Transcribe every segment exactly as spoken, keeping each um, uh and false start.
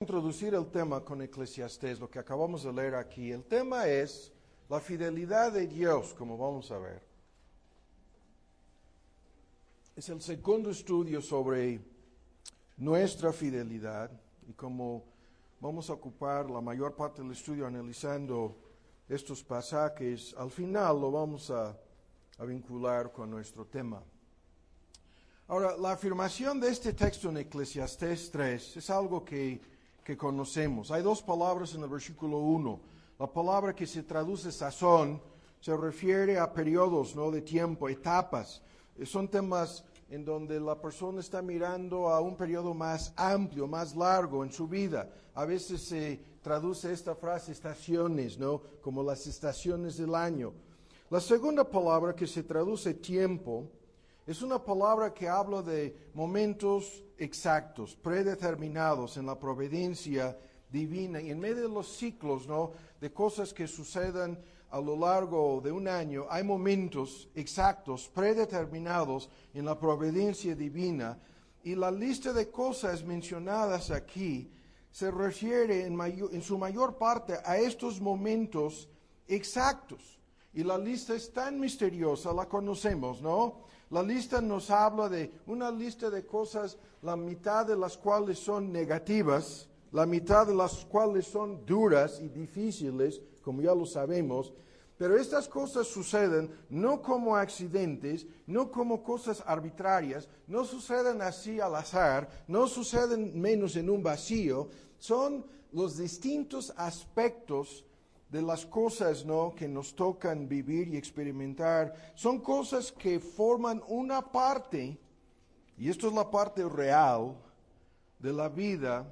introducir el tema con Eclesiastés, lo que acabamos de leer aquí. El tema es la fidelidad de Dios, como vamos a ver. Es el segundo estudio sobre nuestra fidelidad y como vamos a ocupar la mayor parte del estudio analizando estos pasajes, al final lo vamos a, a vincular con nuestro tema. Ahora, la afirmación de este texto en Eclesiastés tres es algo que, que conocemos. Hay dos palabras en el versículo uno. La palabra que se traduce sazón se refiere a periodos, ¿no?, de tiempo, etapas. Son temas en donde la persona está mirando a un periodo más amplio, más largo en su vida. A veces se traduce esta frase estaciones, ¿no?, como las estaciones del año. La segunda palabra que se traduce tiempo es una palabra que habla de momentos exactos, predeterminados en la providencia divina y en medio de los ciclos, ¿no?, de cosas que sucedan a lo largo de un año. Hay momentos exactos, predeterminados en la providencia divina, y la lista de cosas mencionadas aquí se refiere en, mayor, en su mayor parte a estos momentos exactos. Y la lista es tan misteriosa, la conocemos, ¿no? La lista nos habla de una lista de cosas, la mitad de las cuales son negativas, la mitad de las cuales son duras y difíciles, como ya lo sabemos, pero estas cosas suceden no como accidentes, no como cosas arbitrarias, no suceden así al azar, no suceden menos en un vacío, son los distintos aspectos de las cosas, ¿no?, que nos tocan vivir y experimentar. Son cosas que forman una parte, y esto es la parte real de la vida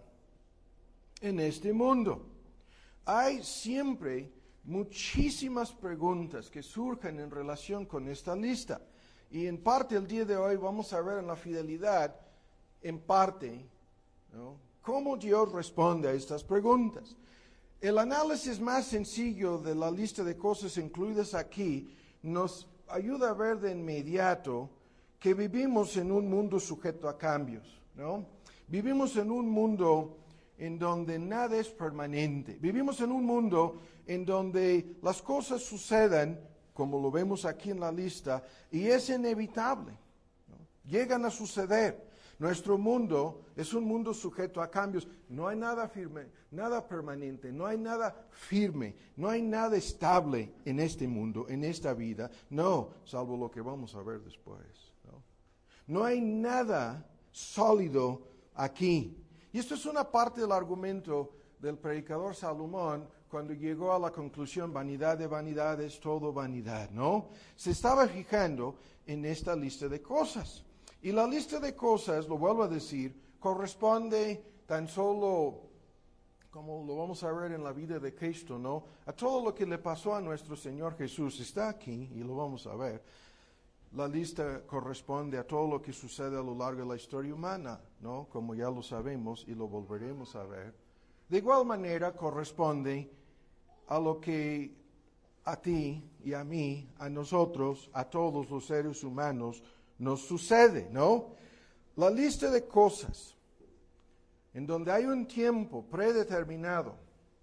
en este mundo. Hay siempre muchísimas preguntas que surgen en relación con esta lista. Y en parte el día de hoy vamos a ver en la fidelidad, en parte, ¿no?, cómo Dios responde a estas preguntas. El análisis más sencillo de la lista de cosas incluidas aquí nos ayuda a ver de inmediato que vivimos en un mundo sujeto a cambios, ¿no? Vivimos en un mundo en donde nada es permanente. Vivimos en un mundo en donde las cosas sucedan, como lo vemos aquí en la lista, y es inevitable, ¿no? Llegan a suceder. Nuestro mundo es un mundo sujeto a cambios. No hay nada firme, nada permanente, no hay nada firme, no hay nada estable en este mundo, en esta vida. No, salvo lo que vamos a ver después, ¿no? No hay nada sólido aquí. Y esto es una parte del argumento del predicador Salomón cuando llegó a la conclusión, vanidad de vanidades, todo vanidad, ¿no? Se estaba fijando en esta lista de cosas. Y la lista de cosas, lo vuelvo a decir, corresponde tan solo, como lo vamos a ver en la vida de Cristo, ¿no?, a todo lo que le pasó a nuestro Señor Jesús. Está aquí y lo vamos a ver. La lista corresponde a todo lo que sucede a lo largo de la historia humana, ¿no?, como ya lo sabemos y lo volveremos a ver. De igual manera corresponde a lo que a ti y a mí, a nosotros, a todos los seres humanos, nos sucede, ¿no? La lista de cosas en donde hay un tiempo predeterminado,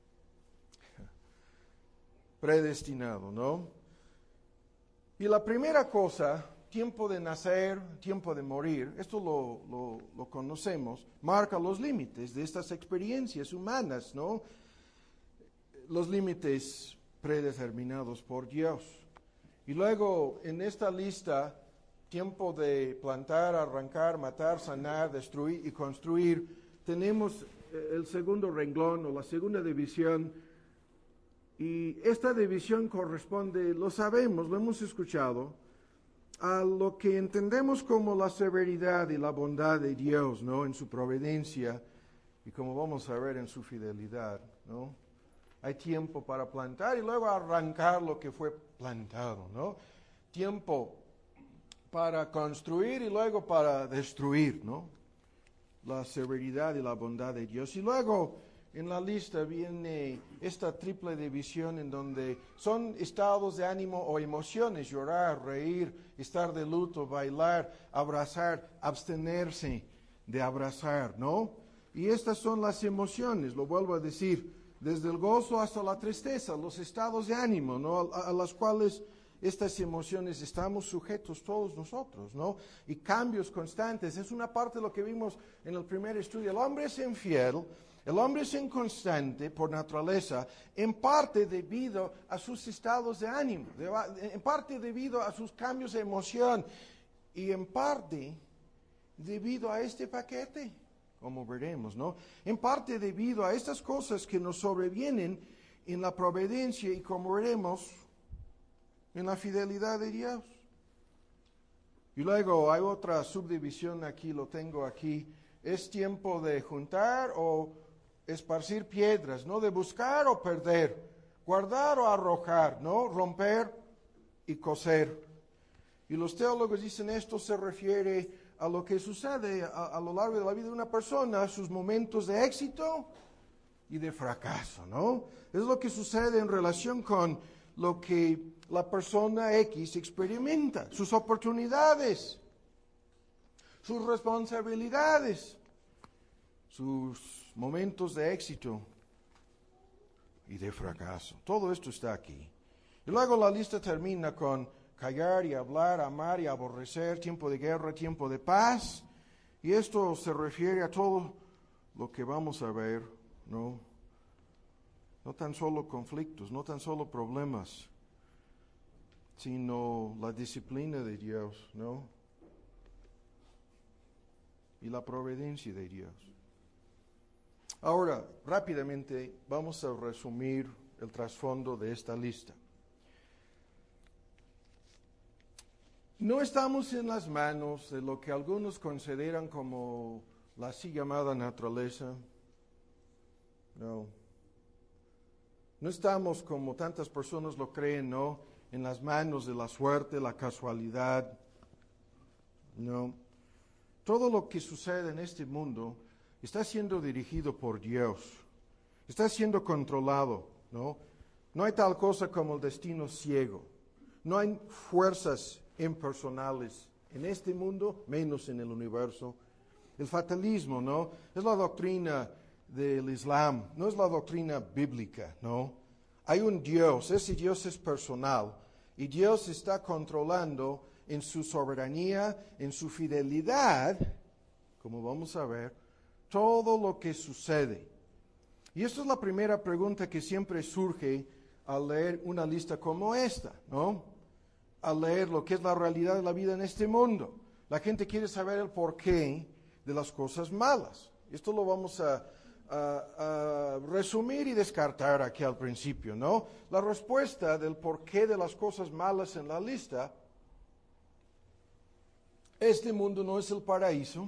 predestinado, ¿no? Y la primera cosa, tiempo de nacer, tiempo de morir, esto lo, lo, lo conocemos, marca los límites de estas experiencias humanas, ¿no? Los límites predeterminados por Dios. Y luego en esta lista, tiempo de plantar, arrancar, matar, sanar, destruir y construir, tenemos el segundo renglón o la segunda división. Y esta división corresponde, lo sabemos, lo hemos escuchado, a lo que entendemos como la severidad y la bondad de Dios, ¿no?, en su providencia y como vamos a ver en su fidelidad, ¿no? Hay tiempo para plantar y luego arrancar lo que fue plantado, ¿no? Tiempo para construir y luego para destruir, ¿no? La severidad y la bondad de Dios. Y luego en la lista viene esta triple división en donde son estados de ánimo o emociones, llorar, reír, estar de luto, bailar, abrazar, abstenerse de abrazar, ¿no? Y estas son las emociones, lo vuelvo a decir, desde el gozo hasta la tristeza, los estados de ánimo, ¿no? A, a las cuales estas emociones estamos sujetos todos nosotros, ¿no? Y cambios constantes, es una parte de lo que vimos en el primer estudio. El hombre es infiel, el hombre es inconstante por naturaleza, en parte debido a sus estados de ánimo, de, en parte debido a sus cambios de emoción y en parte debido a este paquete, como veremos, ¿no? En parte debido a estas cosas que nos sobrevienen en la providencia y como veremos, en la fidelidad de Dios. Y luego hay otra subdivisión aquí, lo tengo aquí. Es tiempo de juntar o esparcir piedras, ¿no? De buscar o perder, guardar o arrojar, ¿no? Romper y coser. Y los teólogos dicen esto se refiere a lo que sucede a, a lo largo de la vida de una persona, sus momentos de éxito y de fracaso, ¿no? Es lo que sucede en relación con lo que la persona X experimenta, sus oportunidades, sus responsabilidades, sus momentos de éxito y de fracaso. Todo esto está aquí. Y luego la lista termina con callar y hablar, amar y aborrecer, tiempo de guerra, tiempo de paz. Y esto se refiere a todo lo que vamos a ver, ¿no? No tan solo conflictos, no tan solo problemas, sino la disciplina de Dios, ¿no? Y la providencia de Dios. Ahora, rápidamente, vamos a resumir el trasfondo de esta lista. No estamos en las manos de lo que algunos consideran como la así llamada naturaleza. No. No estamos, como tantas personas lo creen, ¿no?, en las manos de la suerte, la casualidad. No. Todo lo que sucede en este mundo está siendo dirigido por Dios. Está siendo controlado, ¿no? No hay tal cosa como el destino ciego. No hay fuerzas impersonales en este mundo, menos en el universo. El fatalismo, ¿no?, es la doctrina del Islam, no es la doctrina bíblica, ¿no? Hay un Dios, ese Dios es personal, y Dios está controlando en su soberanía, en su fidelidad, como vamos a ver, todo lo que sucede. Y esta es la primera pregunta que siempre surge al leer una lista como esta, ¿no? Al leer lo que es la realidad de la vida en este mundo. La gente quiere saber el porqué de las cosas malas. Esto lo vamos a, a, a resumir y descartar aquí al principio, ¿no? La respuesta del porqué de las cosas malas en la lista: este mundo no es el paraíso,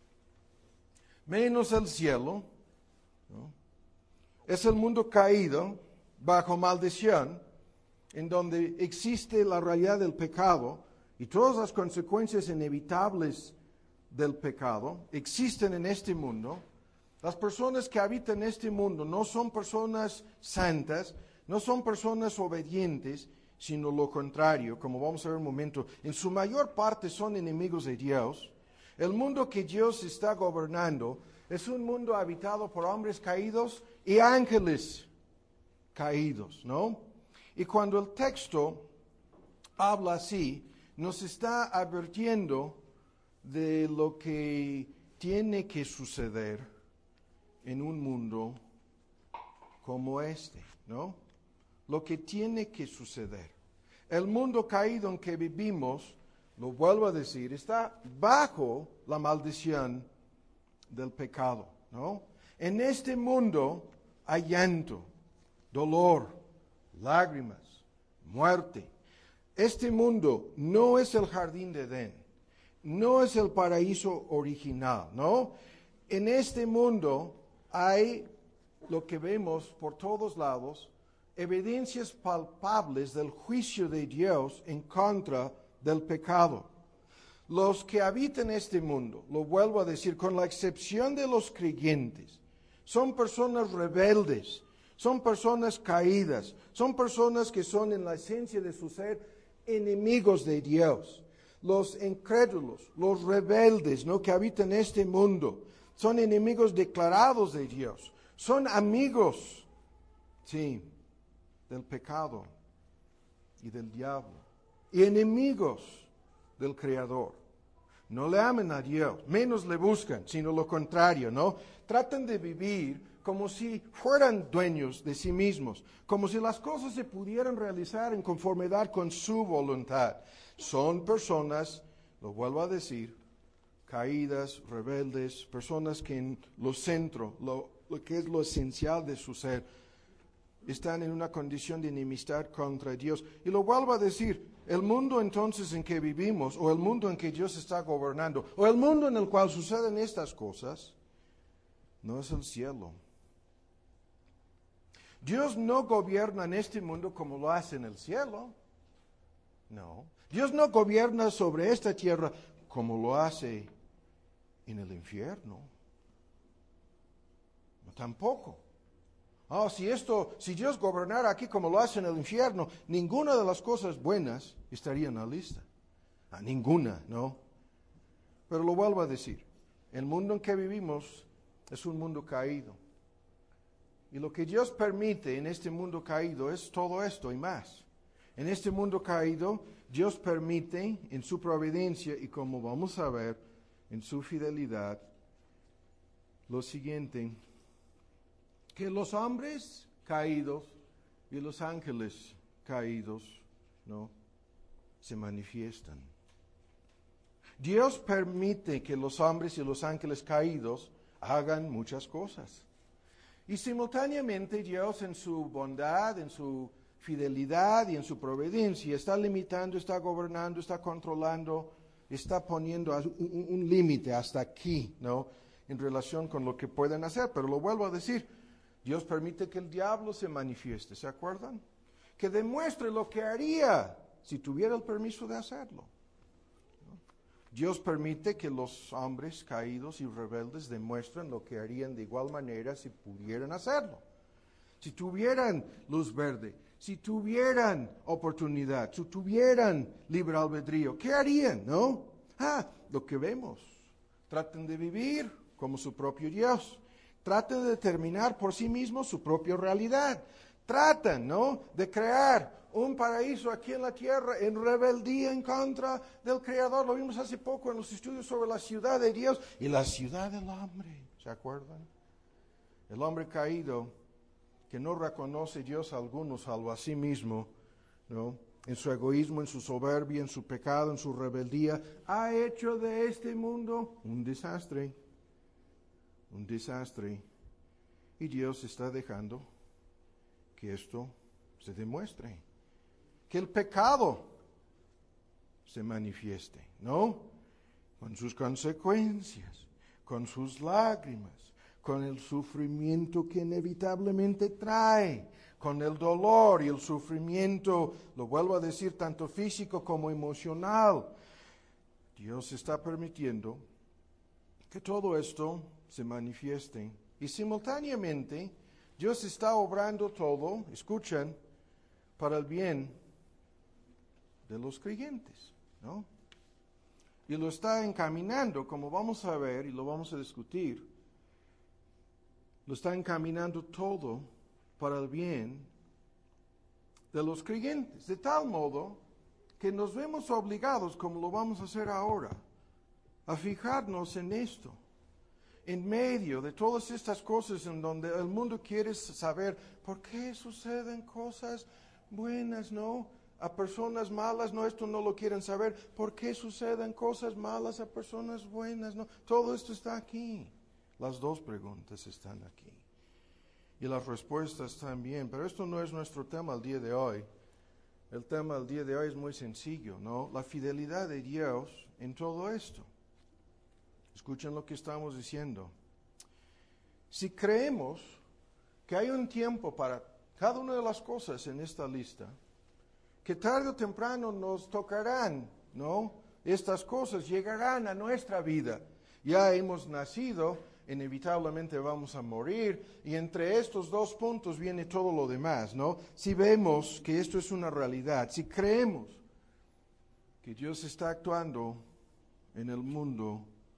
menos el cielo, ¿no? Es el mundo caído, bajo maldición, en donde existe la realidad del pecado y todas las consecuencias inevitables del pecado existen en este mundo. Las personas que habitan este mundo no son personas santas, no son personas obedientes, sino lo contrario, como vamos a ver un momento. En su mayor parte son enemigos de Dios. El mundo que Dios está gobernando es un mundo habitado por hombres caídos y ángeles caídos, ¿no? Y cuando el texto habla así, nos está advirtiendo de lo que tiene que suceder en un mundo como este, ¿no? Lo que tiene que suceder. El mundo caído en que vivimos, lo vuelvo a decir, está bajo la maldición del pecado, ¿no? En este mundo hay llanto, dolor, lágrimas, muerte. Este mundo no es el jardín de Edén, no es el paraíso original, ¿no? En este mundo hay lo que vemos por todos lados, evidencias palpables del juicio de Dios en contra del pecado. Los que habitan este mundo, lo vuelvo a decir, con la excepción de los creyentes, son personas rebeldes, son personas caídas, son personas que son en la esencia de su ser enemigos de Dios. Los incrédulos, los rebeldes, ¿no?, que habitan este mundo, Son enemigos declarados de Dios. Son amigos, sí, del pecado y del diablo. Y enemigos del Creador. No le aman a Dios, menos le buscan, sino lo contrario, ¿no? Tratan de vivir como si fueran dueños de sí mismos, como si las cosas se pudieran realizar en conformidad con su voluntad. Son personas, lo vuelvo a decir, caídas, rebeldes, personas que en lo centro, lo, lo que es lo esencial de su ser, están en una condición de enemistad contra Dios. Y lo vuelvo a decir, el mundo entonces en que vivimos, o el mundo en que Dios está gobernando, o el mundo en el cual suceden estas cosas, no es el cielo. Dios no gobierna en este mundo como lo hace en el cielo. No. Dios no gobierna sobre esta tierra como lo hace en el infierno. No, tampoco. Oh, si esto, si Dios gobernara aquí como lo hace en el infierno, ninguna de las cosas buenas estaría en la lista. Ah, ninguna, ¿no? Pero lo vuelvo a decir, el mundo en que vivimos es un mundo caído. Y lo que Dios permite en este mundo caído es todo esto y más. En este mundo caído, Dios permite en su providencia y como vamos a ver, en su fidelidad, lo siguiente, que los hombres caídos y los ángeles caídos, ¿no?, se manifiestan. Dios permite que los hombres y los ángeles caídos hagan muchas cosas. Y simultáneamente Dios en su bondad, en su fidelidad y en su providencia está limitando, está gobernando, está controlando, está poniendo un, un límite hasta aquí, ¿no?, en relación con lo que pueden hacer. Pero lo vuelvo a decir, Dios permite que el diablo se manifieste, ¿se acuerdan? Que demuestre lo que haría si tuviera el permiso de hacerlo. Dios permite que los hombres caídos y rebeldes demuestren lo que harían de igual manera si pudieran hacerlo. Si tuvieran luz verde, si tuvieran oportunidad, si tuvieran libre albedrío, ¿qué harían, no? Ah, lo que vemos. Traten de vivir como su propio Dios. Traten de determinar por sí mismos su propia realidad. Tratan, ¿no?, de crear un paraíso aquí en la tierra en rebeldía en contra del Creador. Lo vimos hace poco en los estudios sobre la ciudad de Dios y la ciudad del hombre. ¿Se acuerdan? El hombre caído que no reconoce Dios alguno salvo a sí mismo, ¿no?, en su egoísmo, en su soberbia, en su pecado, en su rebeldía, ha hecho de este mundo un desastre. Un desastre. Y Dios está dejando que esto se demuestre. Que el pecado se manifieste, ¿no? Con sus consecuencias, con sus lágrimas, con el sufrimiento que inevitablemente trae, con el dolor y el sufrimiento, lo vuelvo a decir, tanto físico como emocional. Dios está permitiendo que todo esto se manifieste y simultáneamente Dios está obrando todo, escuchen, para el bien de los creyentes, ¿no? Y lo está encaminando, como vamos a ver y lo vamos a discutir, lo está encaminando todo para el bien de los creyentes, de tal modo que nos vemos obligados, como lo vamos a hacer ahora, a fijarnos en esto. En medio de todas estas cosas en donde el mundo quiere saber por qué suceden cosas buenas, ¿no?, a personas malas, no, esto no lo quieren saber. ¿Por qué suceden cosas malas a personas buenas? No, todo esto está aquí. Las dos preguntas están aquí. Y las respuestas también. Pero esto no es nuestro tema el día de hoy. El tema del día de hoy es muy sencillo, ¿no? La fidelidad de Dios en todo esto. Escuchen lo que estamos diciendo. Si creemos que hay un tiempo para cada una de las cosas en esta lista, que tarde o temprano nos tocarán, ¿no? Estas cosas llegarán a nuestra vida. Ya hemos nacido, inevitablemente vamos a morir, y entre estos dos puntos viene todo lo demás, ¿no? Si vemos que esto es una realidad, si creemos que Dios está actuando en el mundo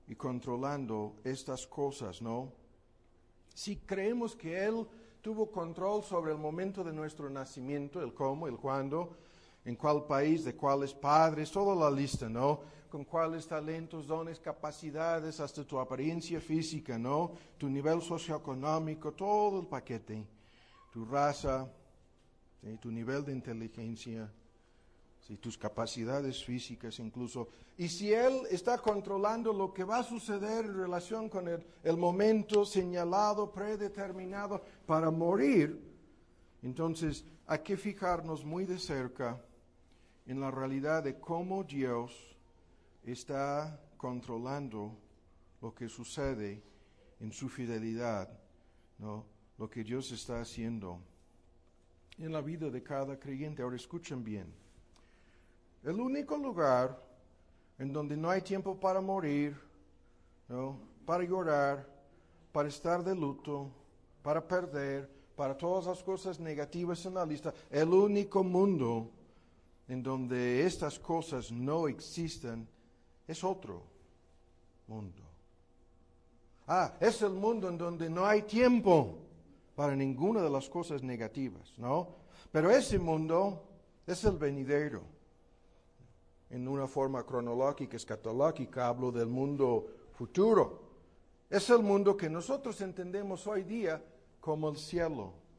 y controlando estas cosas, ¿no? Si creemos que Él tuvo control sobre el momento de nuestro nacimiento, el cómo, el cuándo, en cuál país, de cuáles padres, toda la lista, ¿no? Con cuáles talentos, dones, capacidades, hasta tu apariencia física, ¿no? Tu nivel socioeconómico, todo el paquete, tu raza, ¿sí? Tu nivel de inteligencia, ¿sí? Tus capacidades físicas incluso. Y si Él está controlando lo que va a suceder en relación con el, el momento señalado, predeterminado para morir, entonces hay que fijarnos muy de cerca en la realidad de cómo Dios está controlando lo que sucede en su fidelidad, ¿no? Lo que Dios está haciendo en la vida de cada creyente. Ahora escuchen bien. El único lugar en donde no hay tiempo para morir, ¿no? Para llorar, para estar de luto, para perder, para todas las cosas negativas en la lista, el único mundo en donde estas cosas no existen es otro mundo. Ah, es el mundo en donde no hay tiempo para ninguna de las cosas negativas, ¿no? Pero ese mundo es el venidero. En una forma cronológica, escatológica, hablo del mundo futuro. Es el mundo que nosotros entendemos hoy día como el cielo.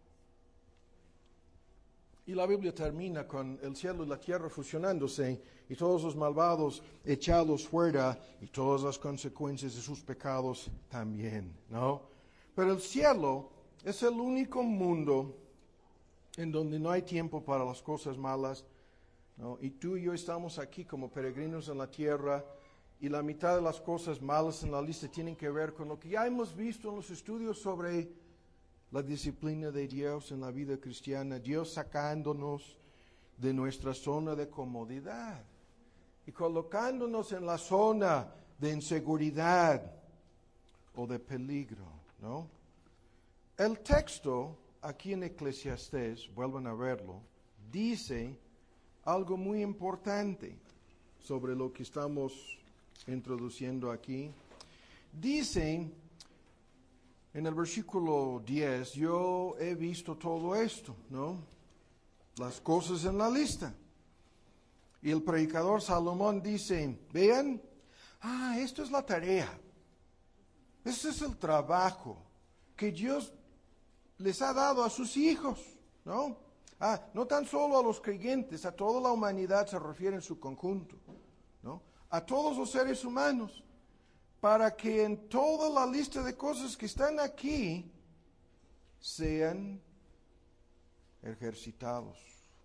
Y la Biblia termina con el cielo y la tierra fusionándose y todos los malvados echados fuera y todas las consecuencias de sus pecados también, ¿no? Pero el cielo es el único mundo en donde no hay tiempo para las cosas malas, ¿no? Y tú y yo estamos aquí como peregrinos en la tierra y la mitad de las cosas malas en la lista tienen que ver con lo que ya hemos visto en los estudios sobre la disciplina de Dios en la vida cristiana, Dios sacándonos de nuestra zona de comodidad y colocándonos en la zona de inseguridad o de peligro, ¿no? El texto aquí en Eclesiastés, vuelvan a verlo, dice algo muy importante sobre lo que estamos introduciendo aquí. Dice en el versículo diez, yo he visto todo esto, ¿no? Las cosas en la lista. Y el predicador Salomón dice, vean, ah, esto es la tarea. Este es el trabajo que Dios les ha dado a sus hijos, ¿no? Ah, no tan solo a los creyentes, a toda la humanidad se refiere en su conjunto, ¿no? A todos los seres humanos, para que en toda la lista de cosas que están aquí sean ejercitados.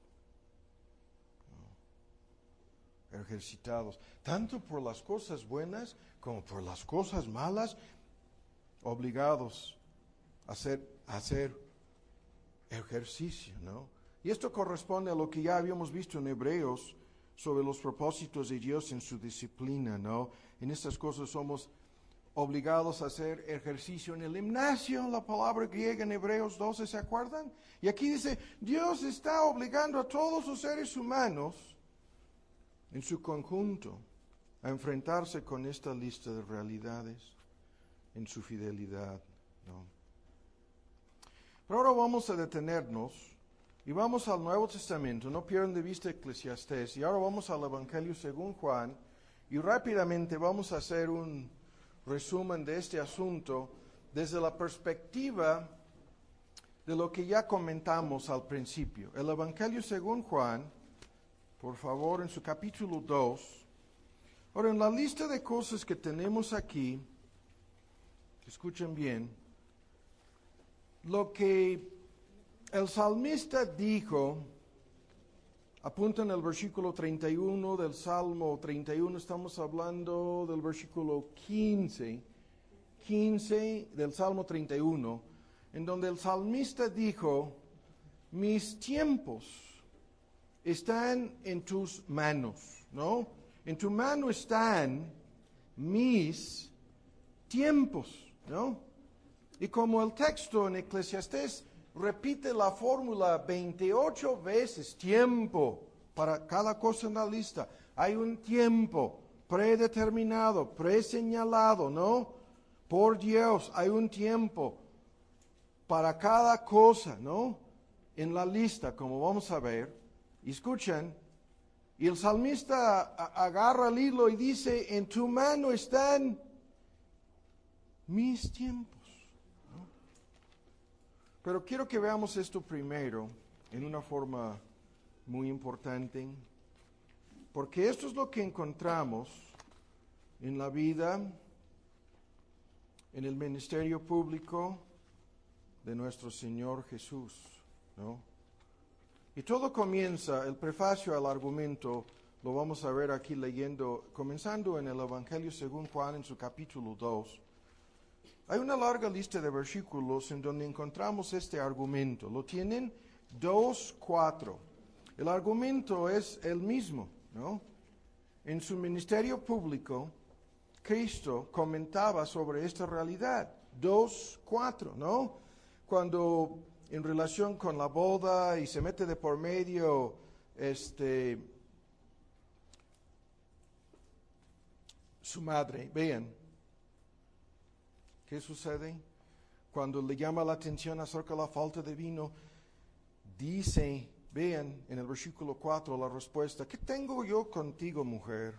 ¿No? Ejercitados, tanto por las cosas buenas como por las cosas malas, obligados a hacer, a hacer ejercicio, ¿no? Y esto corresponde a lo que ya habíamos visto en Hebreos sobre los propósitos de Dios en su disciplina, ¿no? En estas cosas somos obligados a hacer ejercicio en el gimnasio, la palabra griega en Hebreos doce, ¿se acuerdan? Y aquí dice, Dios está obligando a todos los seres humanos en su conjunto a enfrentarse con esta lista de realidades en su fidelidad, ¿no? Pero ahora vamos a detenernos y vamos al Nuevo Testamento, no pierdan de vista Eclesiastés, y ahora vamos al Evangelio según Juan, y rápidamente vamos a hacer un resumen de este asunto desde la perspectiva de lo que ya comentamos al principio. El Evangelio según Juan, por favor, en su capítulo dos. Ahora, en la lista de cosas que tenemos aquí, escuchen bien, lo que el salmista dijo, apunta en el versículo treinta y uno del Salmo treinta y uno, estamos hablando del versículo quince, quince del Salmo treinta y uno, en donde el salmista dijo, mis tiempos están en tus manos, ¿no? En tu mano están mis tiempos, ¿no? Y como el texto en Eclesiastés repite la fórmula veintiocho veces, tiempo, para cada cosa en la lista. Hay un tiempo predeterminado, preseñalado, ¿no? Por Dios, hay un tiempo para cada cosa, ¿no? En la lista, como vamos a ver. Escuchen, y el salmista agarra el hilo y dice, en tu mano están mis tiempos. ¿No? Pero quiero que veamos esto primero en una forma muy importante, porque esto es lo que encontramos en la vida, en el ministerio público de nuestro Señor Jesús, ¿no? Y todo comienza, el prefacio al argumento, lo vamos a ver aquí leyendo, comenzando en el Evangelio según Juan en su capítulo dos. Hay una larga lista de versículos en donde encontramos este argumento. Lo tienen dos, cuatro. El argumento es el mismo, ¿no? En su ministerio público, Cristo comentaba sobre esta realidad. Dos, cuatro, ¿no? Cuando en relación con la boda y se mete de por medio este, su madre, vean, ¿qué sucede? Cuando le llama la atención acerca de la falta de vino, dice, vean en el versículo cuatro la respuesta, ¿qué tengo yo contigo, mujer?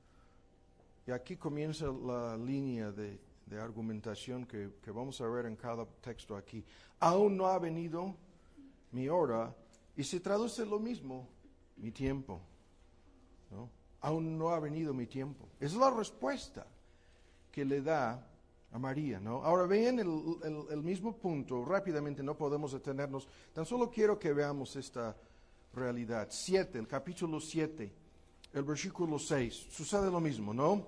Y aquí comienza la línea de, de argumentación que, que vamos a ver en cada texto aquí. Aún no ha venido mi hora, y se traduce lo mismo, mi tiempo, ¿no? Aún no ha venido mi tiempo. Es la respuesta que le da a María, ¿no? Ahora vean el, el, el mismo punto, rápidamente, no podemos detenernos, tan solo quiero que veamos esta realidad. Siete, el capítulo siete, el versículo seis, sucede lo mismo, ¿no?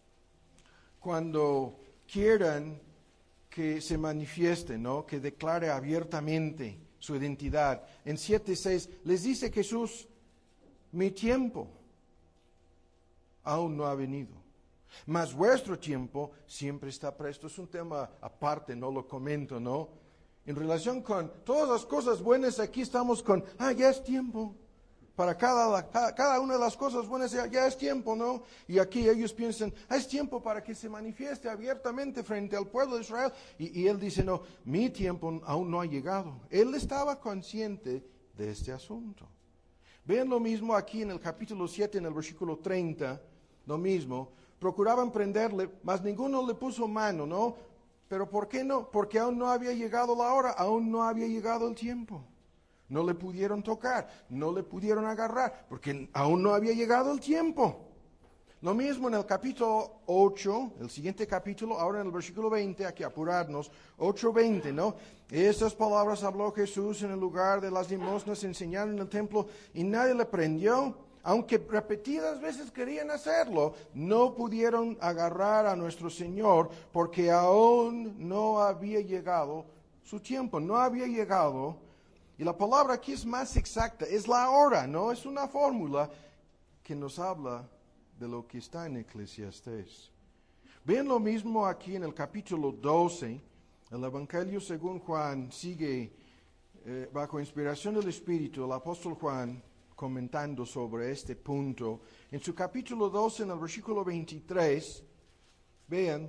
Cuando quieran que se manifieste, ¿no? Que declare abiertamente su identidad. En siete seis les dice Jesús, mi tiempo aún no ha venido, mas vuestro tiempo siempre está presto. Es un tema aparte, no lo comento, ¿no? En relación con todas las cosas buenas, aquí estamos con, ah, ya es tiempo. Para cada, cada una de las cosas buenas ya, ya es tiempo, ¿no? Y aquí ellos piensan, ah, es tiempo para que se manifieste abiertamente frente al pueblo de Israel. Y, y él dice, no, mi tiempo aún no ha llegado. Él estaba consciente de este asunto. Vean lo mismo aquí en el capítulo siete, en el versículo treinta, lo mismo. Procuraban prenderle, mas ninguno le puso mano, ¿no? Pero ¿por qué no? Porque aún no había llegado la hora, aún no había llegado el tiempo. No le pudieron tocar, no le pudieron agarrar, porque aún no había llegado el tiempo. Lo mismo en el capítulo ocho, el siguiente capítulo, ahora en el versículo veinte, hay que apurarnos, ocho veinte, ¿no? Estas palabras habló Jesús en el lugar de las limosnas, enseñando en el templo, y nadie le prendió. Aunque repetidas veces querían hacerlo, no pudieron agarrar a nuestro Señor, porque aún no había llegado su tiempo, no había llegado. Y la palabra aquí es más exacta, es la hora, no es una fórmula que nos habla de lo que está en Eclesiastés. Ven lo mismo aquí en el capítulo doce, el Evangelio según Juan sigue eh, bajo inspiración del Espíritu, el apóstol Juan comentando sobre este punto. En su capítulo doce, en el versículo veintitrés, vean,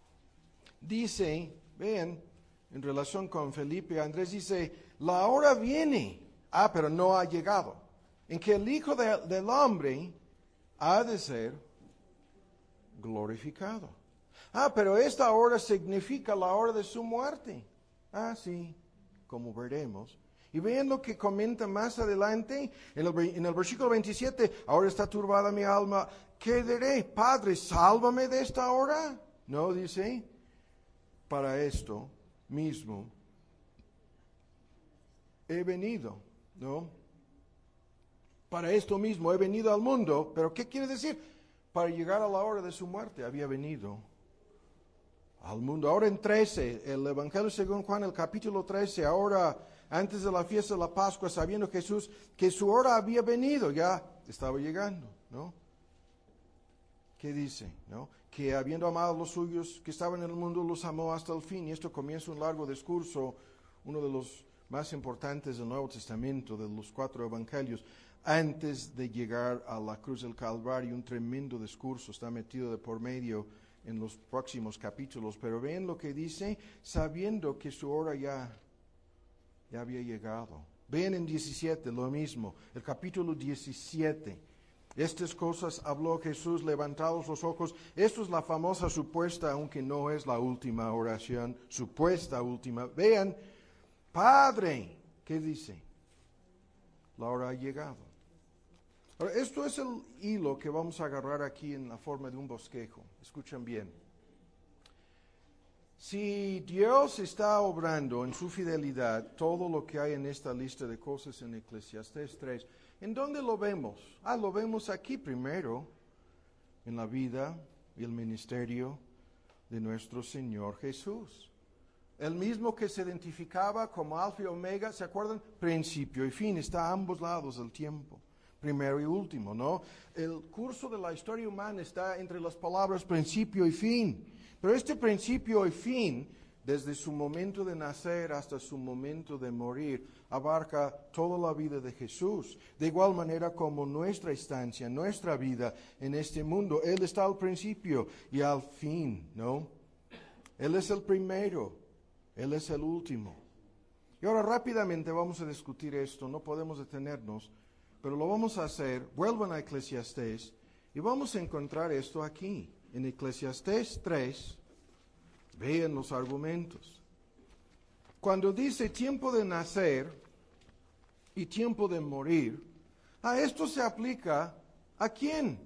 dice, vean, en relación con Felipe, Andrés dice, la hora viene, ah, pero no ha llegado, en que el Hijo de, del Hombre ha de ser glorificado. Ah, pero esta hora significa la hora de su muerte. Ah, sí, como veremos. Y vean lo que comenta más adelante, en el, en el versículo veintisiete, ahora está turbada mi alma, ¿qué diré? Padre, sálvame de esta hora. No, dice, para esto mismo he venido, ¿no? Para esto mismo he venido al mundo, pero ¿qué quiere decir? Para llegar a la hora de su muerte había venido al mundo. Ahora en trece, el Evangelio según Juan, el capítulo trece, ahora antes de la fiesta de la Pascua, sabiendo Jesús que su hora había venido, ya estaba llegando, ¿no? ¿Qué dice? ¿No? Que habiendo amado a los suyos que estaban en el mundo, los amó hasta el fin. Y esto comienza un largo discurso, uno de los más importantes del Nuevo Testamento, de los cuatro evangelios. antes de llegar a la cruz del Calvario. Un tremendo discurso está metido de por medio en los próximos capítulos. Pero ven lo que dice, sabiendo que su hora ya, ya había llegado. Ven en diecisiete lo mismo, el capítulo diecisiete. Estas cosas habló Jesús levantados los ojos. Esto es la famosa supuesta, aunque no es la última oración, supuesta última. Vean, Padre, ¿qué dice? La hora ha llegado. Ahora, esto es el hilo que vamos a agarrar aquí en la forma de un bosquejo. Escuchen bien. Si Dios está obrando en su fidelidad todo lo que hay en esta lista de cosas en Eclesiastés tres, ¿en dónde lo vemos? Ah, lo vemos aquí primero, en la vida y el ministerio de nuestro Señor Jesús. El mismo que se identificaba como Alfa y Omega, ¿se acuerdan? Principio y fin, está a ambos lados del tiempo, primero y último, ¿no? El curso de la historia humana está entre las palabras principio y fin. Pero este principio y fin, desde su momento de nacer hasta su momento de morir, abarca toda la vida de Jesús. De igual manera como nuestra estancia, nuestra vida en este mundo, Él está al principio y al fin, ¿no? Él es el primero, Él es el último. Y ahora rápidamente vamos a discutir esto, no podemos detenernos, pero lo vamos a hacer. Vuelvan a Eclesiastés y vamos a encontrar esto aquí. En Eclesiastés tres, vean los argumentos. Cuando dice tiempo de nacer y tiempo de morir, a esto se aplica ¿a quién?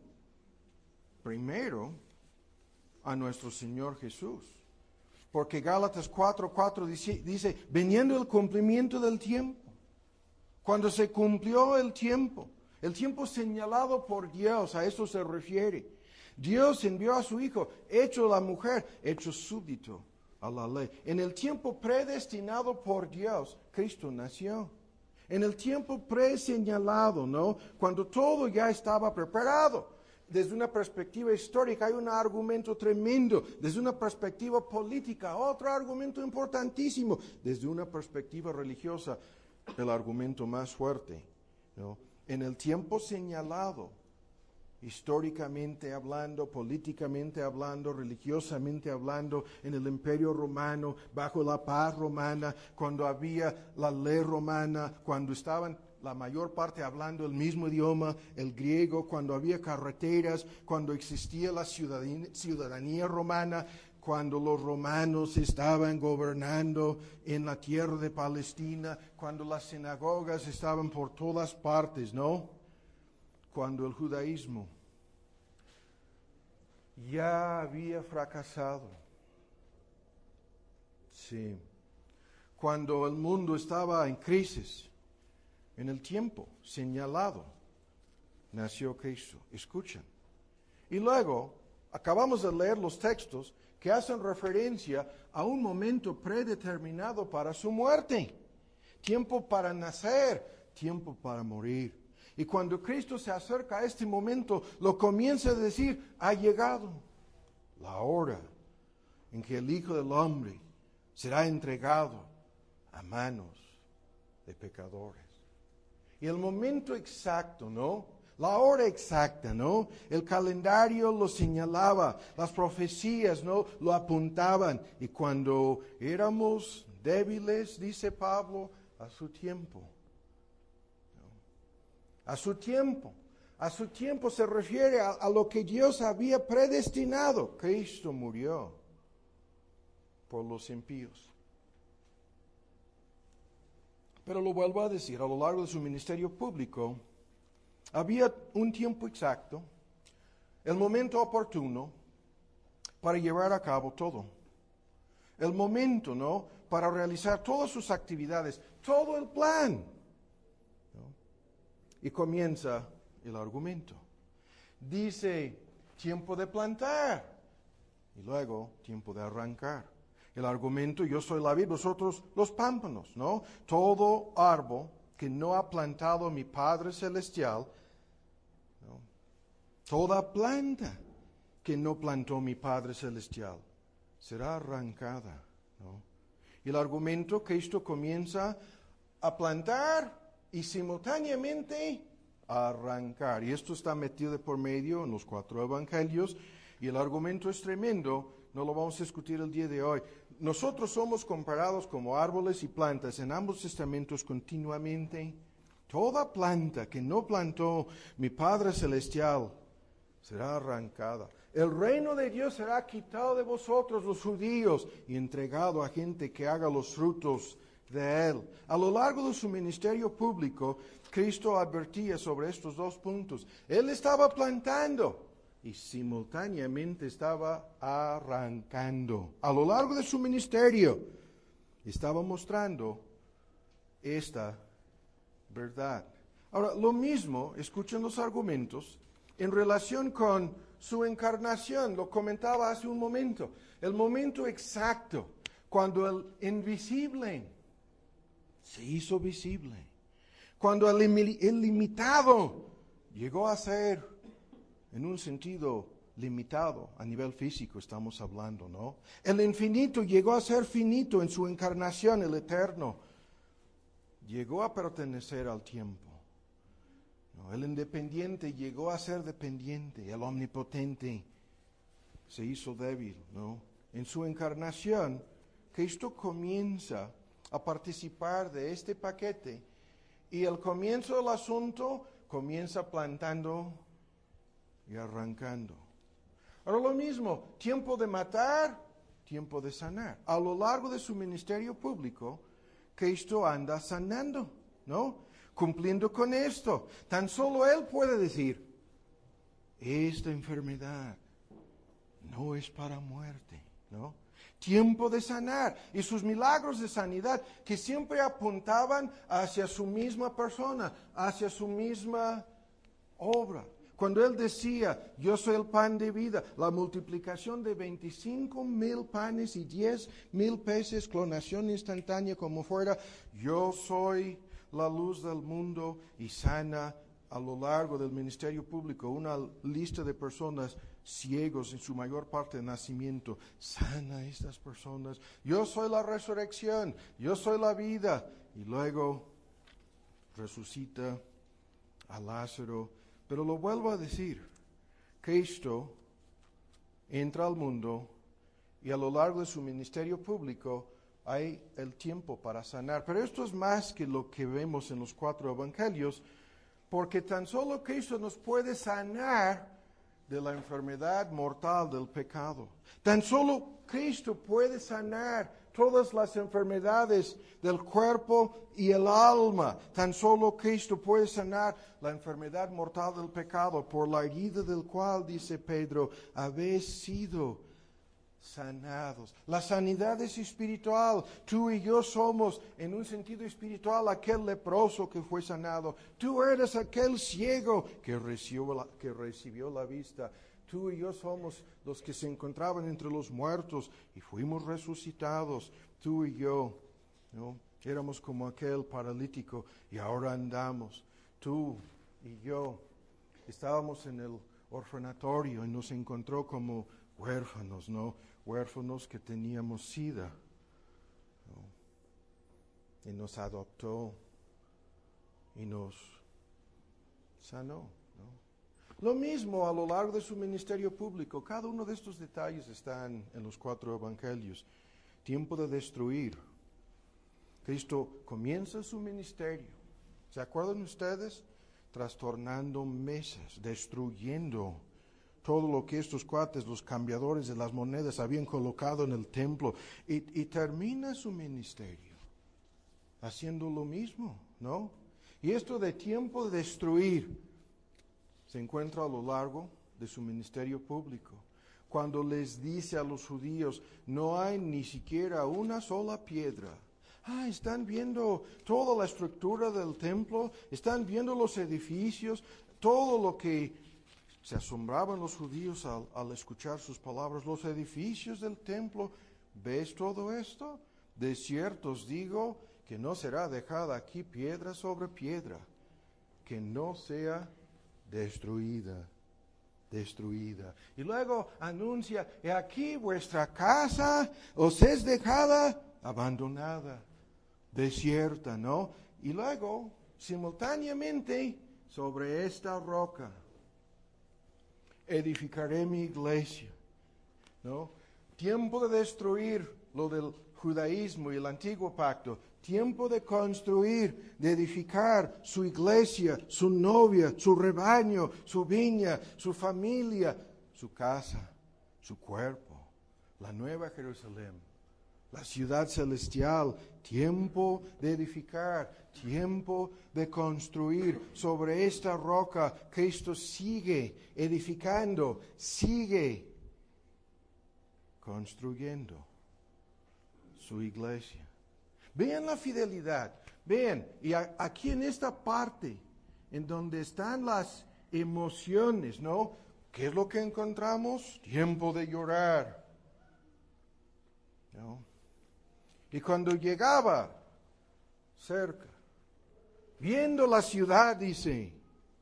Primero, a nuestro Señor Jesús. Porque Gálatas cuatro cuatro dice, dice, veniendo el cumplimiento del tiempo, cuando se cumplió el tiempo, el tiempo señalado por Dios, a eso se refiere. Dios envió a su Hijo, hecho la mujer, hecho súbdito a la ley. En el tiempo predestinado por Dios, Cristo nació. En el tiempo preseñalado, ¿no? Cuando todo ya estaba preparado. Desde una perspectiva histórica hay un argumento tremendo. Desde una perspectiva política, otro argumento importantísimo. Desde una perspectiva religiosa, el argumento más fuerte, ¿no? En el tiempo señalado, históricamente hablando, políticamente hablando, religiosamente hablando, en el Imperio Romano, bajo la paz romana, cuando había la ley romana, cuando estaban la mayor parte hablando el mismo idioma, el griego, cuando había carreteras, cuando existía la ciudadanía, ciudadanía romana, cuando los romanos estaban gobernando en la tierra de Palestina, cuando las sinagogas estaban por todas partes, ¿no? Cuando el judaísmo ya había fracasado. Sí. Cuando el mundo estaba en crisis, en el tiempo señalado, nació Cristo. Escuchen. Y luego, acabamos de leer los textos que hacen referencia a un momento predeterminado para su muerte. Tiempo para nacer, tiempo para morir. Y cuando Cristo se acerca a este momento, lo comienza a decir, ha llegado la hora en que el Hijo del Hombre será entregado a manos de pecadores. Y el momento exacto, ¿no? La hora exacta, ¿no? El calendario lo señalaba, las profecías, ¿no? Lo apuntaban. Y cuando éramos débiles, dice Pablo, a su tiempo. A su tiempo. A su tiempo se refiere a, a lo que Dios había predestinado. Cristo murió por los impíos. Pero lo vuelvo a decir, a lo largo de su ministerio público, había un tiempo exacto, el momento oportuno para llevar a cabo todo. El momento, ¿no? Para realizar todas sus actividades, todo el plan. Y comienza el argumento. Dice, tiempo de plantar. Y luego, tiempo de arrancar. El argumento, yo soy la vid, vosotros los pámpanos, ¿no? Todo árbol que no ha plantado mi Padre Celestial, ¿no? Toda planta que no plantó mi Padre Celestial será arrancada, ¿no? Y el argumento, Cristo comienza a plantar y simultáneamente arrancar. Y esto está metido de por medio en los cuatro evangelios, y el argumento es tremendo, no lo vamos a discutir el día de hoy. Nosotros somos comparados como árboles y plantas en ambos testamentos continuamente. Toda planta que no plantó mi Padre Celestial será arrancada. El reino de Dios será quitado de vosotros, los judíos, y entregado a gente que haga los frutos de él. A lo largo de su ministerio público, Cristo advertía sobre estos dos puntos. Él estaba plantando y simultáneamente estaba arrancando. A lo largo de su ministerio, estaba mostrando esta verdad. Ahora, lo mismo, escuchen los argumentos, en relación con su encarnación, lo comentaba hace un momento, el momento exacto, cuando el invisible se hizo visible, cuando el ilimitado llegó a ser, en un sentido limitado, a nivel físico estamos hablando, ¿no? El infinito llegó a ser finito en su encarnación, el eterno llegó a pertenecer al tiempo. ¿No? El independiente llegó a ser dependiente, el omnipotente se hizo débil, ¿no? En su encarnación, Cristo comienza a participar de este paquete y el comienzo del asunto comienza plantando y arrancando. Ahora lo mismo, tiempo de matar, tiempo de sanar. A lo largo de su ministerio público, Cristo anda sanando, ¿no? Cumpliendo con esto. Tan solo Él puede decir, esta enfermedad no es para muerte, ¿no? Tiempo de sanar. Y sus milagros de sanidad que siempre apuntaban hacia su misma persona, hacia su misma obra. Cuando Él decía, yo soy el pan de vida, la multiplicación de veinticinco mil panes y diez mil peces, clonación instantánea como fuera, yo soy la luz del mundo, y sana a lo largo del ministerio público una lista de personas ciegos en su mayor parte de nacimiento. Sana a estas personas. Yo soy la resurrección, yo soy la vida. Y luego resucita a Lázaro. Pero lo vuelvo a decir, Cristo entra al mundo y a lo largo de su ministerio público hay el tiempo para sanar. Pero esto es más que lo que vemos en los cuatro evangelios, porque tan solo Cristo nos puede sanar de la enfermedad mortal del pecado. Tan solo Cristo puede sanar todas las enfermedades del cuerpo y el alma. Tan solo Cristo puede sanar la enfermedad mortal del pecado, por la herida del cual, dice Pedro, habéis sido sanados. La sanidad es espiritual. Tú y yo somos, en un sentido espiritual, aquel leproso que fue sanado. Tú eres aquel ciego que recibió la, que recibió la vista. Tú y yo somos los que se encontraban entre los muertos y fuimos resucitados. Tú y yo, ¿no? Éramos como aquel paralítico y ahora andamos. Tú y yo estábamos en el orfanatorio y nos encontró como huérfanos, ¿no? Huérfanos que teníamos sida, ¿no? Y nos adoptó y nos sanó, ¿no? Lo mismo a lo largo de su ministerio público. Cada uno de estos detalles están en los cuatro evangelios. Tiempo de destruir. Cristo comienza su ministerio. ¿Se acuerdan ustedes? Trastornando mesas, destruyendo todo lo que estos cuates, los cambiadores de las monedas, habían colocado en el templo. Y, y termina su ministerio haciendo lo mismo, ¿no? Y esto de tiempo de destruir se encuentra a lo largo de su ministerio público. Cuando les dice a los judíos, no hay ni siquiera una sola piedra. Ah, están viendo toda la estructura del templo, están viendo los edificios, todo lo que se asombraban los judíos al, al escuchar sus palabras, los edificios del templo. ¿Ves todo esto? De cierto os digo que no será dejada aquí piedra sobre piedra, que no sea destruida, destruida. Y luego anuncia, he aquí vuestra casa os es dejada abandonada, desierta, ¿no? Y luego, simultáneamente, sobre esta roca edificaré mi iglesia, ¿no? Tiempo de destruir lo del judaísmo y el antiguo pacto. Tiempo de construir, de edificar su iglesia, su novia, su rebaño, su viña, su familia, su casa, su cuerpo, la nueva Jerusalén, la ciudad celestial. Tiempo de edificar, tiempo de construir. Sobre esta roca Cristo sigue edificando, sigue construyendo su iglesia. Vean la fidelidad, vean, y a, aquí en esta parte, en donde están las emociones, ¿no? ¿Qué es lo que encontramos? Tiempo de llorar, ¿no? Y cuando llegaba cerca, viendo la ciudad, dice,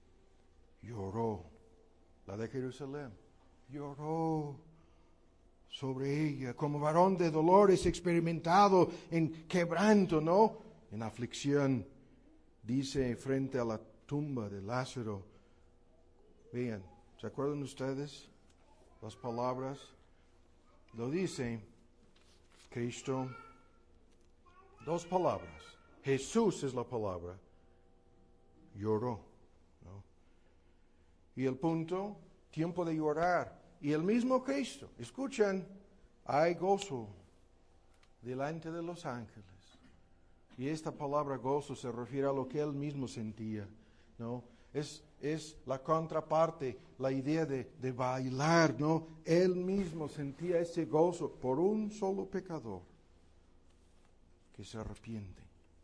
lloró, la de Jerusalén, lloró sobre ella, como varón de dolores experimentado en quebranto, ¿no? En aflicción, dice frente a la tumba de Lázaro. Vean, ¿se acuerdan ustedes las palabras? Lo dice Cristo, dos palabras. Jesús es la palabra. Lloró, ¿no? Y el punto, tiempo de llorar. Y el mismo Cristo, escuchen, hay gozo delante de los ángeles. Y esta palabra gozo se refiere a lo que él mismo sentía, ¿no? Es, es la contraparte, la idea de, de bailar, ¿no? Él mismo sentía ese gozo por un solo pecador que se arrepiente.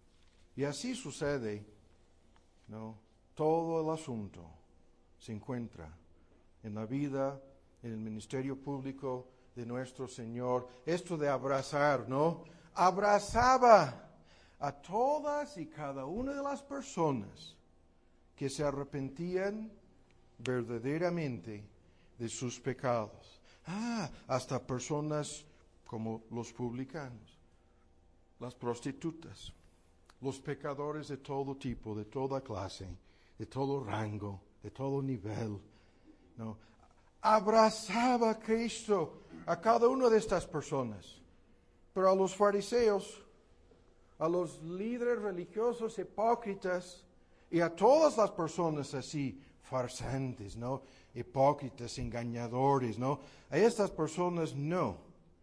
Y así sucede, ¿no? Todo el asunto se encuentra en la vida, en el ministerio público de nuestro Señor. Esto de abrazar, ¿no? Abrazaba a todas y cada una de las personas que se arrepentían verdaderamente de sus pecados. Ah, hasta personas como los publicanos, las prostitutas, los pecadores de todo tipo, de toda clase, de todo rango, de todo nivel, ¿no? Abrazaba a Cristo a cada una de estas personas. Pero a los fariseos, a los líderes religiosos hipócritas y a todas las personas así, farsantes, ¿no? Hipócritas, engañadores, ¿no? A estas personas no.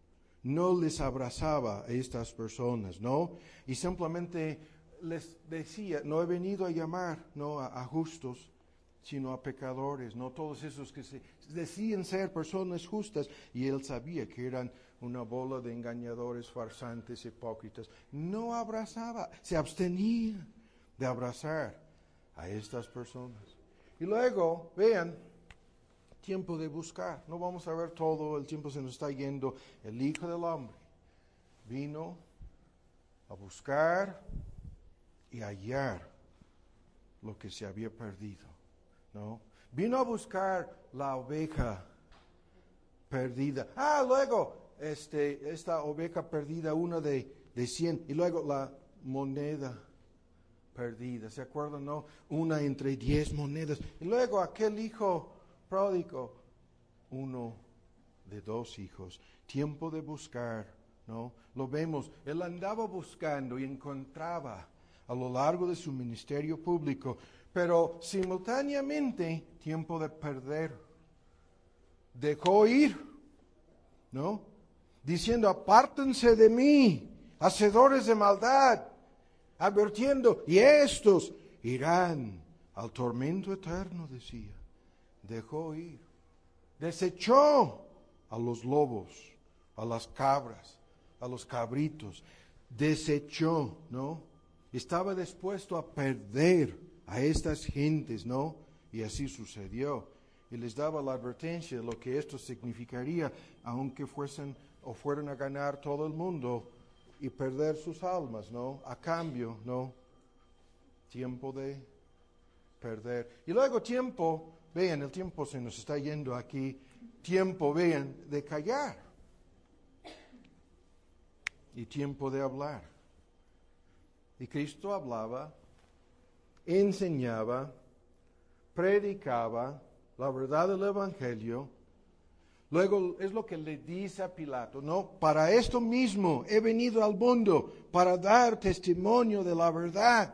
No les abrazaba a estas personas, ¿no? Y simplemente les decía, no he venido a llamar, ¿no? A, a justos, sino a pecadores, no todos esos que se decían ser personas justas, y él sabía que eran una bola de engañadores, farsantes, hipócritas. No abrazaba, se abstenía de abrazar a estas personas. Y luego, vean, tiempo de buscar. No vamos a ver todo, el tiempo se nos está yendo. El Hijo del Hombre vino a buscar y hallar lo que se había perdido, ¿no? Vino a buscar la oveja perdida. Ah, luego, este, esta oveja perdida, una de, de cien. Y luego la moneda perdida. ¿Se acuerdan, no? Una entre diez monedas. Y luego aquel hijo pródigo, uno de dos hijos. Tiempo de buscar, ¿no? Lo vemos. Él andaba buscando y encontraba a lo largo de su ministerio público, pero simultáneamente tiempo de perder. Dejó ir, ¿no? Diciendo, apártense de mí, hacedores de maldad, advirtiendo, y estos irán al tormento eterno, decía. Dejó ir. Desechó a los lobos, a las cabras, a los cabritos. Desechó, ¿no? Estaba dispuesto a perder a estas gentes, ¿no? Y así sucedió. Y les daba la advertencia de lo que esto significaría, aunque fuesen o fueran a ganar todo el mundo y perder sus almas, ¿no? A cambio, ¿no? Tiempo de perder. Y luego tiempo, vean, el tiempo se nos está yendo aquí. Tiempo, vean, de callar. Y tiempo de hablar. Y Cristo hablaba, enseñaba, predicaba la verdad del Evangelio. Luego es lo que le dice a Pilato, no, para esto mismo he venido al mundo, para dar testimonio de la verdad.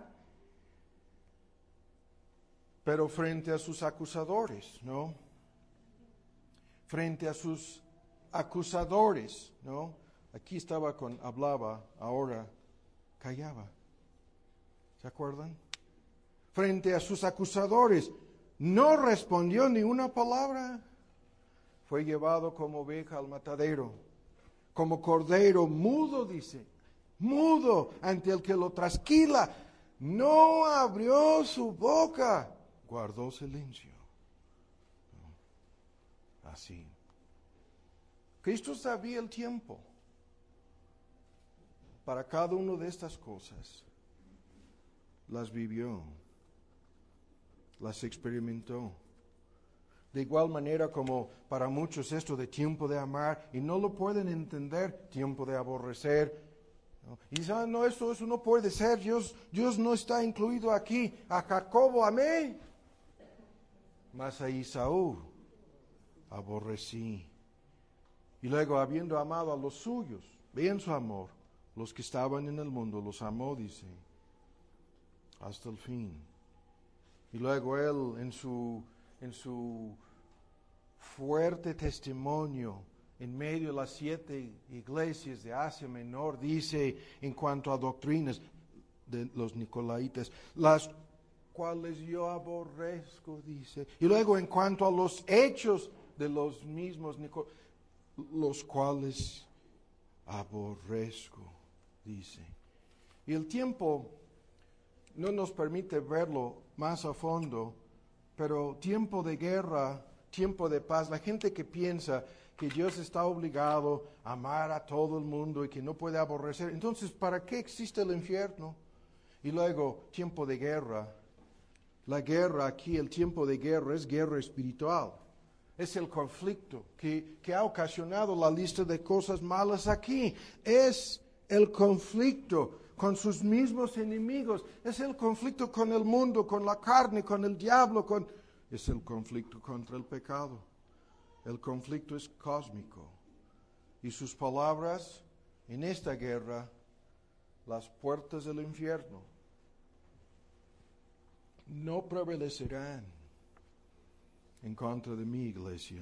Pero frente a sus acusadores, ¿no? Frente a sus acusadores, ¿no? Aquí estaba con, hablaba, ahora callaba. ¿Se acuerdan? Frente a sus acusadores, no respondió ni una palabra. Fue llevado como oveja al matadero, como cordero mudo, dice, mudo ante el que lo trasquila. No abrió su boca, guardó silencio. Así. Cristo sabía el tiempo para cada una de estas cosas. Las vivió, las experimentó. De igual manera como para muchos esto de tiempo de amar, y no lo pueden entender, tiempo de aborrecer. ¿No? Y dicen, ah, no, eso, eso no puede ser, Dios, Dios no está incluido aquí. A Jacobo amé, mas a Esaú aborrecí. Y luego, habiendo amado a los suyos, vean su amor, los que estaban en el mundo, los amó, dice, hasta el fin. Y luego él en su, en su fuerte testimonio en medio de las siete iglesias de Asia Menor, dice en cuanto a doctrinas de los nicolaitas, las cuales yo aborrezco, dice. Y luego en cuanto a los hechos de los mismos nicolaitas, los cuales aborrezco, dice. Y el tiempo no nos permite verlo más a fondo, pero tiempo de guerra, tiempo de paz, la gente que piensa que Dios está obligado a amar a todo el mundo y que no puede aborrecer, entonces, ¿para qué existe el infierno? Y luego, tiempo de guerra. La guerra aquí, el tiempo de guerra es guerra espiritual. Es el conflicto que, que ha ocasionado la lista de cosas malas aquí. Es el conflicto con sus mismos enemigos. Es el conflicto con el mundo, con la carne, con el diablo. Con... Es el conflicto contra el pecado. El conflicto es cósmico. Y sus palabras en esta guerra, las puertas del infierno, no prevalecerán en contra de mi iglesia.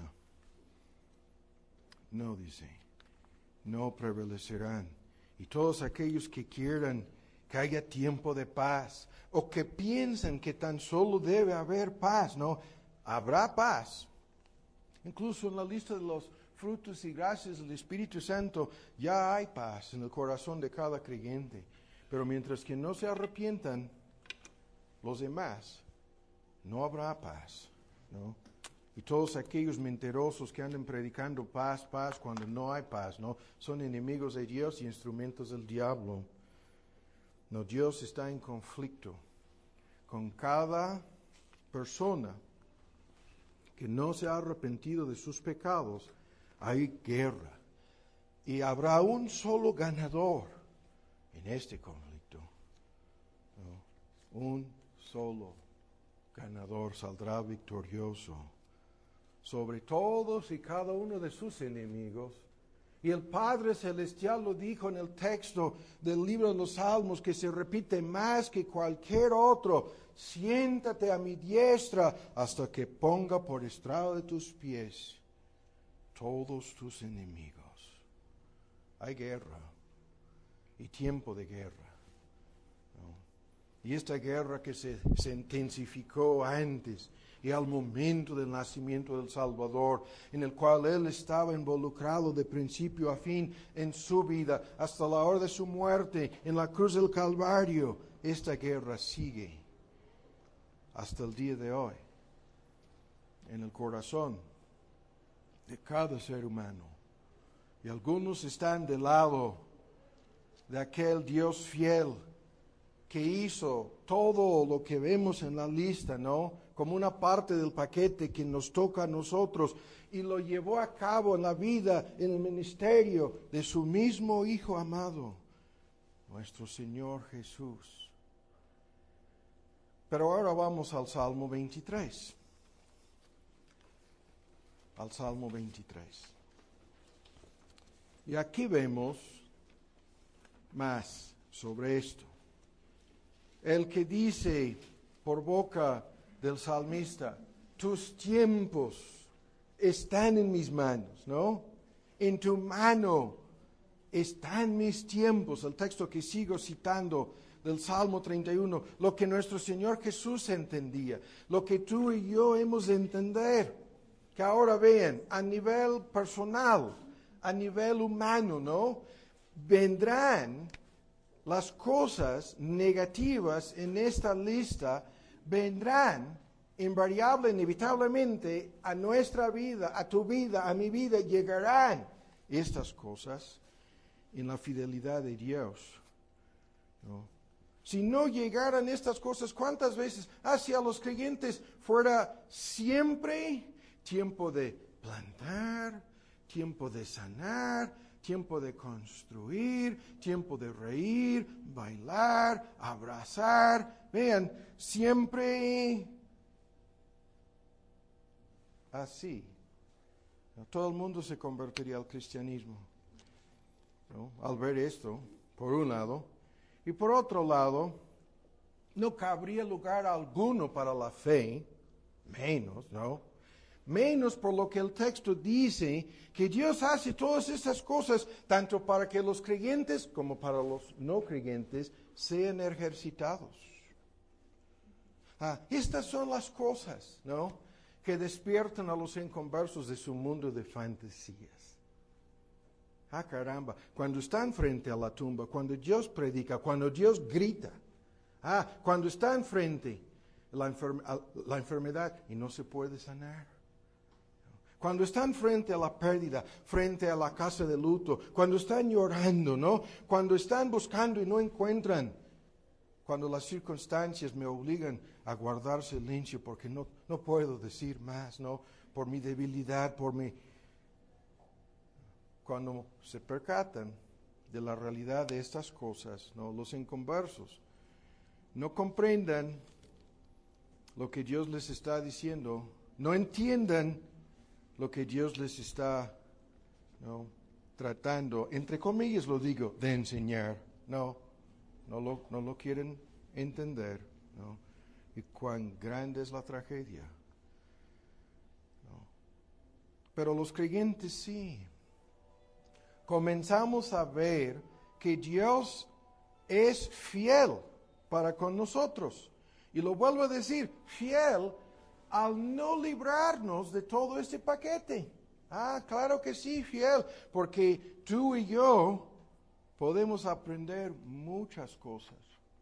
No, dice, no prevalecerán. Y todos aquellos que quieran que haya tiempo de paz, o que piensan que tan solo debe haber paz, no, habrá paz. Incluso en la lista de los frutos y gracias del Espíritu Santo ya hay paz en el corazón de cada creyente. Pero mientras que no se arrepientan los demás, no habrá paz, ¿no? Y todos aquellos mentirosos que andan predicando paz, paz, cuando no hay paz, ¿no? Son enemigos de Dios y instrumentos del diablo. No, Dios está en conflicto con cada persona que no se ha arrepentido de sus pecados. Hay guerra. Y habrá un solo ganador en este conflicto, ¿no? Un solo ganador saldrá victorioso sobre todos y cada uno de sus enemigos. Y el Padre Celestial lo dijo en el texto del libro de los Salmos, que se repite más que cualquier otro: siéntate a mi diestra hasta que ponga por estrado de tus pies todos tus enemigos. Hay guerra y tiempo de guerra, ¿no? Y esta guerra que se, se intensificó antes y al momento del nacimiento del Salvador, en el cual Él estaba involucrado de principio a fin en su vida, hasta la hora de su muerte en la cruz del Calvario, esta guerra sigue hasta el día de hoy en el corazón de cada ser humano. Y algunos están del lado de aquel Dios fiel que hizo todo lo que vemos en la lista, ¿no? Como una parte del paquete que nos toca a nosotros, y lo llevó a cabo en la vida, en el ministerio de su mismo Hijo amado, nuestro Señor Jesús. Pero ahora vamos al Salmo veintitrés. Al Salmo veintitrés. Y aquí vemos más sobre esto. El que dice por boca del salmista, tus tiempos están en mis manos, ¿no? En tu mano están mis tiempos. El texto que sigo citando del Salmo treinta y uno, lo que nuestro Señor Jesús entendía, lo que tú y yo hemos de entender, que ahora vean, a nivel personal, a nivel humano, ¿no? Vendrán las cosas negativas en esta lista, vendrán invariable, inevitablemente a nuestra vida, a tu vida, a mi vida, llegarán estas cosas en la fidelidad de Dios, ¿no? Si no llegaran estas cosas, ¿cuántas veces hacia los creyentes fuera siempre tiempo de plantar, tiempo de sanar, tiempo de construir, tiempo de reír, bailar, abrazar? Vean, siempre así. Todo el mundo se convertiría al cristianismo, ¿no? Al ver esto, por un lado. Y por otro lado, no cabría lugar alguno para la fe, menos, ¿no? Menos por lo que el texto dice, que Dios hace todas estas cosas, tanto para que los creyentes como para los no creyentes sean ejercitados. Ah, estas son las cosas, ¿no?, que despiertan a los inconversos de su mundo de fantasías. Ah, caramba, cuando están frente a la tumba, cuando Dios predica, cuando Dios grita, ah, cuando están frente a la, enferme- a la enfermedad y no se puede sanar. Cuando están frente a la pérdida, frente a la casa de luto, cuando están llorando, ¿no? Cuando están buscando y no encuentran, cuando las circunstancias me obligan a guardar silencio porque no, no puedo decir más, ¿no? Por mi debilidad, por mi... Cuando se percatan de la realidad de estas cosas, ¿no?, los inconversos no comprendan lo que Dios les está diciendo, no entiendan lo que Dios les está, ¿no?, tratando, entre comillas lo digo, de enseñar. No, no lo, no lo quieren entender, ¿no? Y cuán grande es la tragedia, ¿no? Pero los creyentes sí. Comenzamos a ver que Dios es fiel para con nosotros. Y lo vuelvo a decir, fiel al no librarnos de todo este paquete. Ah, claro que sí, fiel, porque tú y yo podemos aprender muchas cosas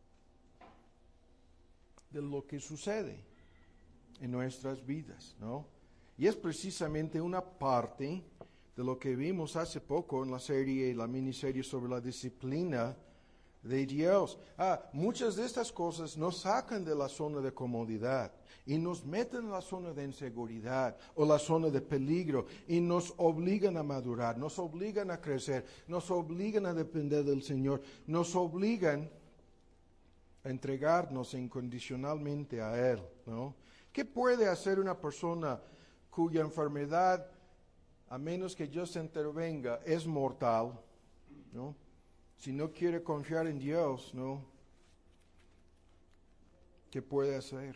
de lo que sucede en nuestras vidas, ¿no? Y es precisamente una parte de lo que vimos hace poco en la serie, la miniserie sobre la disciplina de Dios. Ah, muchas de estas cosas nos sacan de la zona de comodidad y nos meten en la zona de inseguridad o la zona de peligro y nos obligan a madurar, nos obligan a crecer, nos obligan a depender del Señor, nos obligan a entregarnos incondicionalmente a Él, ¿no? ¿Qué puede hacer una persona cuya enfermedad, a menos que Dios intervenga, es mortal, ¿no? Si no quiere confiar en Dios, ¿no? ¿Qué puede hacer?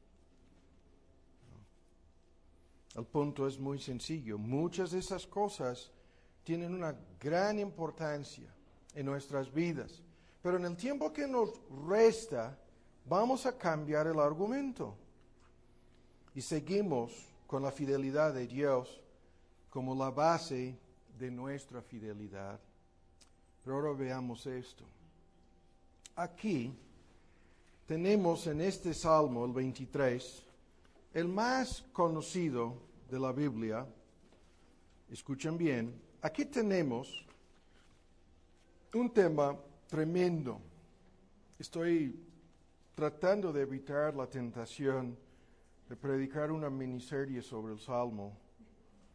¿No? El punto es muy sencillo. Muchas de esas cosas tienen una gran importancia en nuestras vidas. Pero en el tiempo que nos resta, vamos a cambiar el argumento. Y seguimos con la fidelidad de Dios como la base de nuestra fidelidad. Pero ahora veamos esto. Aquí tenemos en este Salmo, el veintitrés, el más conocido de la Biblia. Escuchen bien, aquí tenemos un tema tremendo. Estoy tratando de evitar la tentación de predicar una miniserie sobre el Salmo,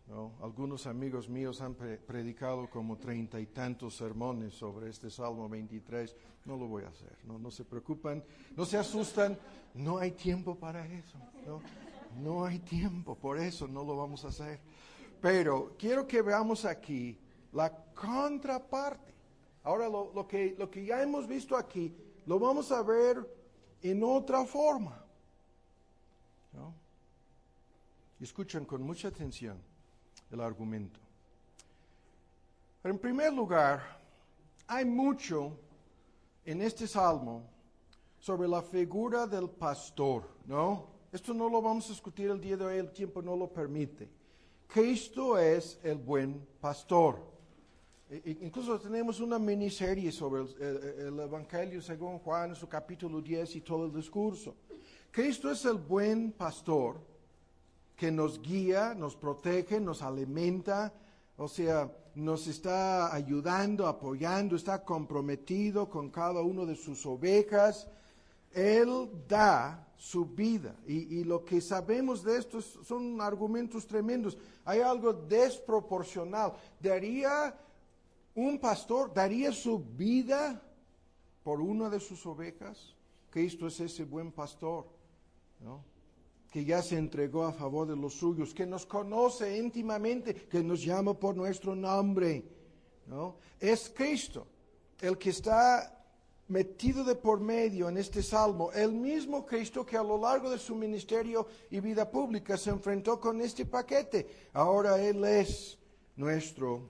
¿no? Algunos amigos míos han pre- predicado como treinta y tantos sermones sobre este Salmo veintitrés. No lo voy a hacer, no, no se preocupan, no se asustan, no hay tiempo para eso, ¿no? No hay tiempo, por eso no lo vamos a hacer. Pero quiero que veamos aquí la contraparte. Ahora lo, lo, que, lo que ya hemos visto aquí, lo vamos a ver en otra forma, ¿no? Y escuchen con mucha atención el argumento. Pero en primer lugar, hay mucho en este salmo sobre la figura del pastor, ¿no? Esto no lo vamos a discutir el día de hoy, el tiempo no lo permite. Cristo es el buen pastor. E- incluso tenemos una miniserie sobre el, el, el Evangelio según Juan, su capítulo diez y todo el discurso. Cristo es el buen pastor que nos guía, nos protege, nos alimenta, o sea, nos está ayudando, apoyando, está comprometido con cada uno de sus ovejas. Él da su vida. Y, y lo que sabemos de esto son argumentos tremendos. Hay algo desproporcional. ¿Daría un pastor, daría su vida por una de sus ovejas? Cristo es ese buen pastor, ¿no? Que ya se entregó a favor de los suyos, que nos conoce íntimamente, que nos llama por nuestro nombre, ¿no? Es Cristo el que está metido de por medio en este salmo, el mismo Cristo que a lo largo de su ministerio y vida pública se enfrentó con este paquete. Ahora Él es nuestro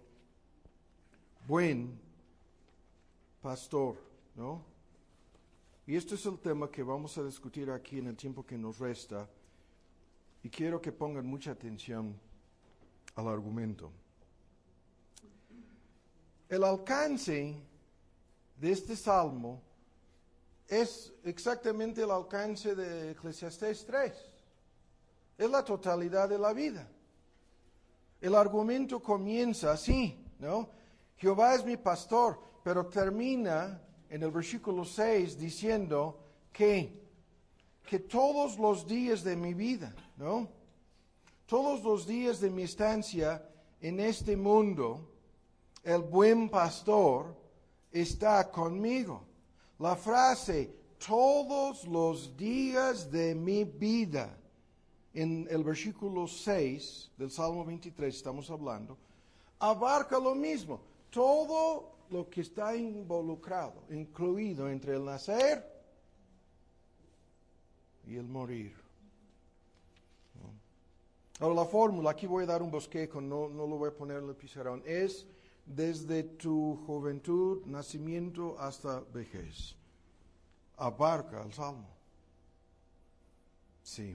buen pastor, ¿no? Y este es el tema que vamos a discutir aquí en el tiempo que nos resta. Y quiero que pongan mucha atención al argumento. El alcance de este salmo es exactamente el alcance de Eclesiastés tres. Es la totalidad de la vida. El argumento comienza así, ¿no? Jehová es mi pastor, pero termina en el versículo seis diciendo que que todos los días de mi vida, ¿no? Todos los días de mi estancia en este mundo, el buen pastor está conmigo. La frase, todos los días de mi vida, en el versículo seis del Salmo veintitrés estamos hablando, abarca lo mismo. Todo lo que está involucrado, incluido entre el nacer y el morir. ¿No? Ahora la fórmula, aquí voy a dar un bosquejo, no, no lo voy a poner en el pizarrón, es desde tu juventud, nacimiento hasta vejez. Abarca el Salmo. Sí.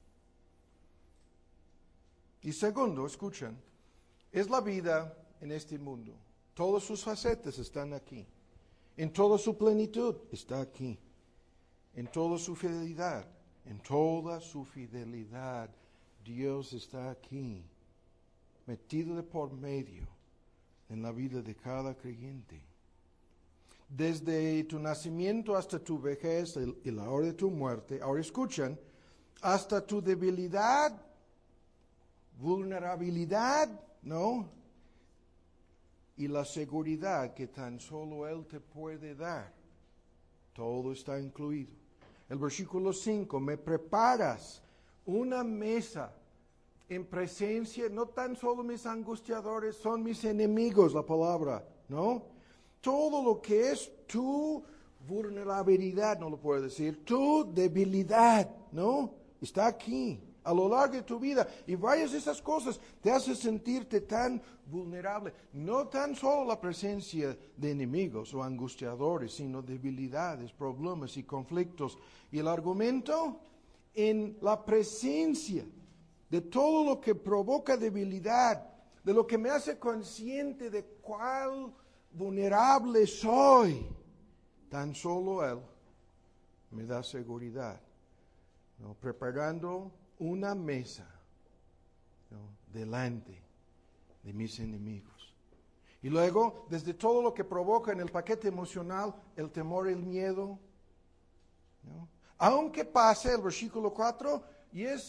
Y segundo, escuchen, es la vida en este mundo. Todas sus facetas están aquí. En toda su plenitud está aquí. En toda su fidelidad, en toda su fidelidad, Dios está aquí, metido de por medio en la vida de cada creyente. Desde tu nacimiento hasta tu vejez y la hora de tu muerte, ahora escuchan, hasta tu debilidad, vulnerabilidad, ¿no? Y la seguridad que tan solo Él te puede dar. Todo está incluido. El versículo cinco, me preparas una mesa en presencia, no tan solo mis angustiadores, son mis enemigos, la palabra, ¿no? Todo lo que es tu vulnerabilidad, no lo puedo decir, tu debilidad, ¿no? Está aquí, a lo largo de tu vida. Y varias de esas cosas te hacen sentirte tan vulnerable. No tan solo la presencia de enemigos o angustiadores, sino debilidades, problemas y conflictos. Y el argumento, en la presencia de todo lo que provoca debilidad, de lo que me hace consciente de cuál vulnerable soy, tan solo Él me da seguridad, ¿no? Preparando una mesa, ¿no? Delante de mis enemigos. Y luego, desde todo lo que provoca en el paquete emocional, el temor, el miedo, ¿no? Aunque pase el versículo cuatro, y es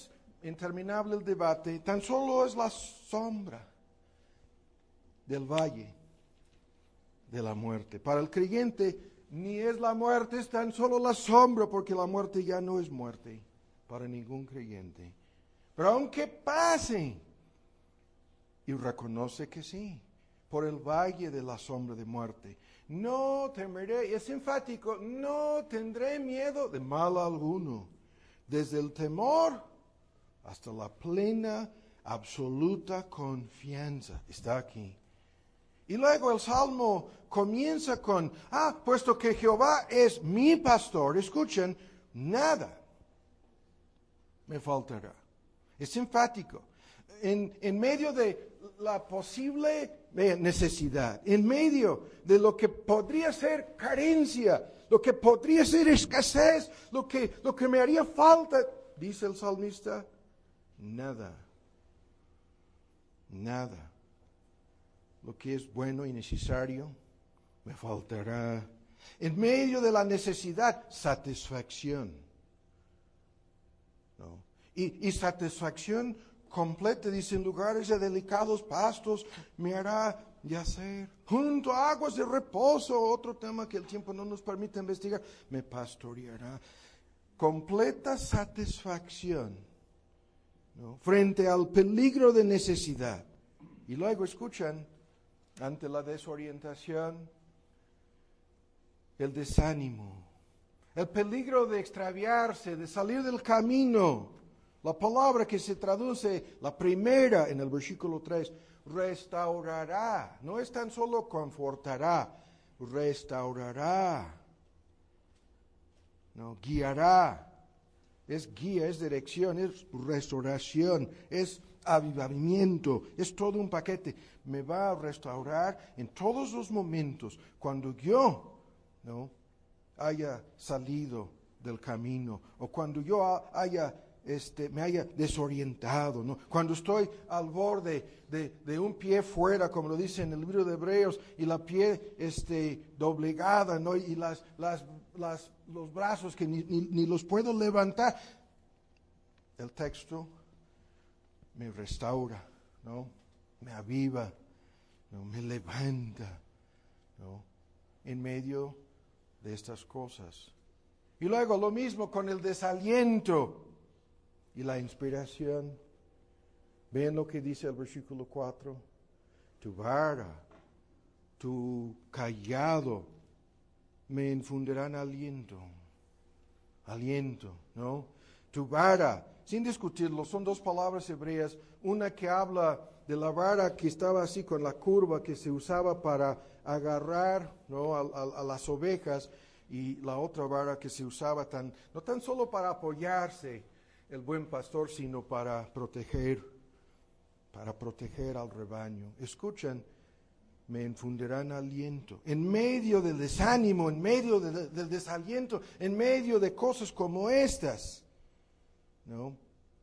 interminable el debate, tan solo es la sombra del valle de la muerte. Para el creyente ni es la muerte, es tan solo la sombra, porque la muerte ya no es muerte para ningún creyente. Pero aunque pase, y reconoce que sí, por el valle de la sombra de muerte, no temeré, es enfático, no tendré miedo de mal alguno, desde el temor hasta la plena, absoluta confianza. Está aquí. Y luego el Salmo comienza con, ah, puesto que Jehová es mi pastor, escuchen, nada me faltará. Es enfático. En, en medio de la posible necesidad, en medio de lo que podría ser carencia, lo que podría ser escasez, lo que, lo que me haría falta, dice el salmista, nada, nada. Lo que es bueno y necesario me faltará. En medio de la necesidad, satisfacción. ¿No? Y, y satisfacción completa, dice, en lugares de delicados pastos me hará yacer. Junto a aguas de reposo, otro tema que el tiempo no nos permite investigar, me pastoreará. Completa satisfacción, ¿no? Frente al peligro de necesidad. Y luego escuchan, ante la desorientación, el desánimo, el peligro de extraviarse, de salir del camino. La palabra que se traduce, la primera en el versículo tres, restaurará. No es tan solo confortará, restaurará. No, guiará. Es guía, es dirección, es restauración, es avivamiento, es todo un paquete. Me va a restaurar en todos los momentos cuando yo, ¿no?, haya salido del camino, o cuando yo haya, este, me haya desorientado, ¿no? Cuando estoy al borde de, de un pie fuera, como lo dice en el libro de Hebreos, y la pie este, doblegada, ¿no? Y las, las, las, los brazos que ni, ni, ni los puedo levantar. El texto me restaura, ¿no? Me aviva, ¿no? Me levanta, ¿no? En medio de estas cosas. Y luego lo mismo con el desaliento y la inspiración. Ven lo que dice el versículo cuatro. Tu vara, tu cayado me infundirán aliento. Aliento, ¿no? Tu vara, sin discutirlo, son dos palabras hebreas. Una que habla de la vara que estaba así con la curva que se usaba para agarrar, ¿no?, a, a, a las ovejas, y la otra vara que se usaba tan, no tan solo para apoyarse el buen pastor, sino para proteger, para proteger al rebaño. Escuchan, me infundirán aliento. En medio del desánimo, en medio de, de, del desaliento, en medio de cosas como estas, ¿no?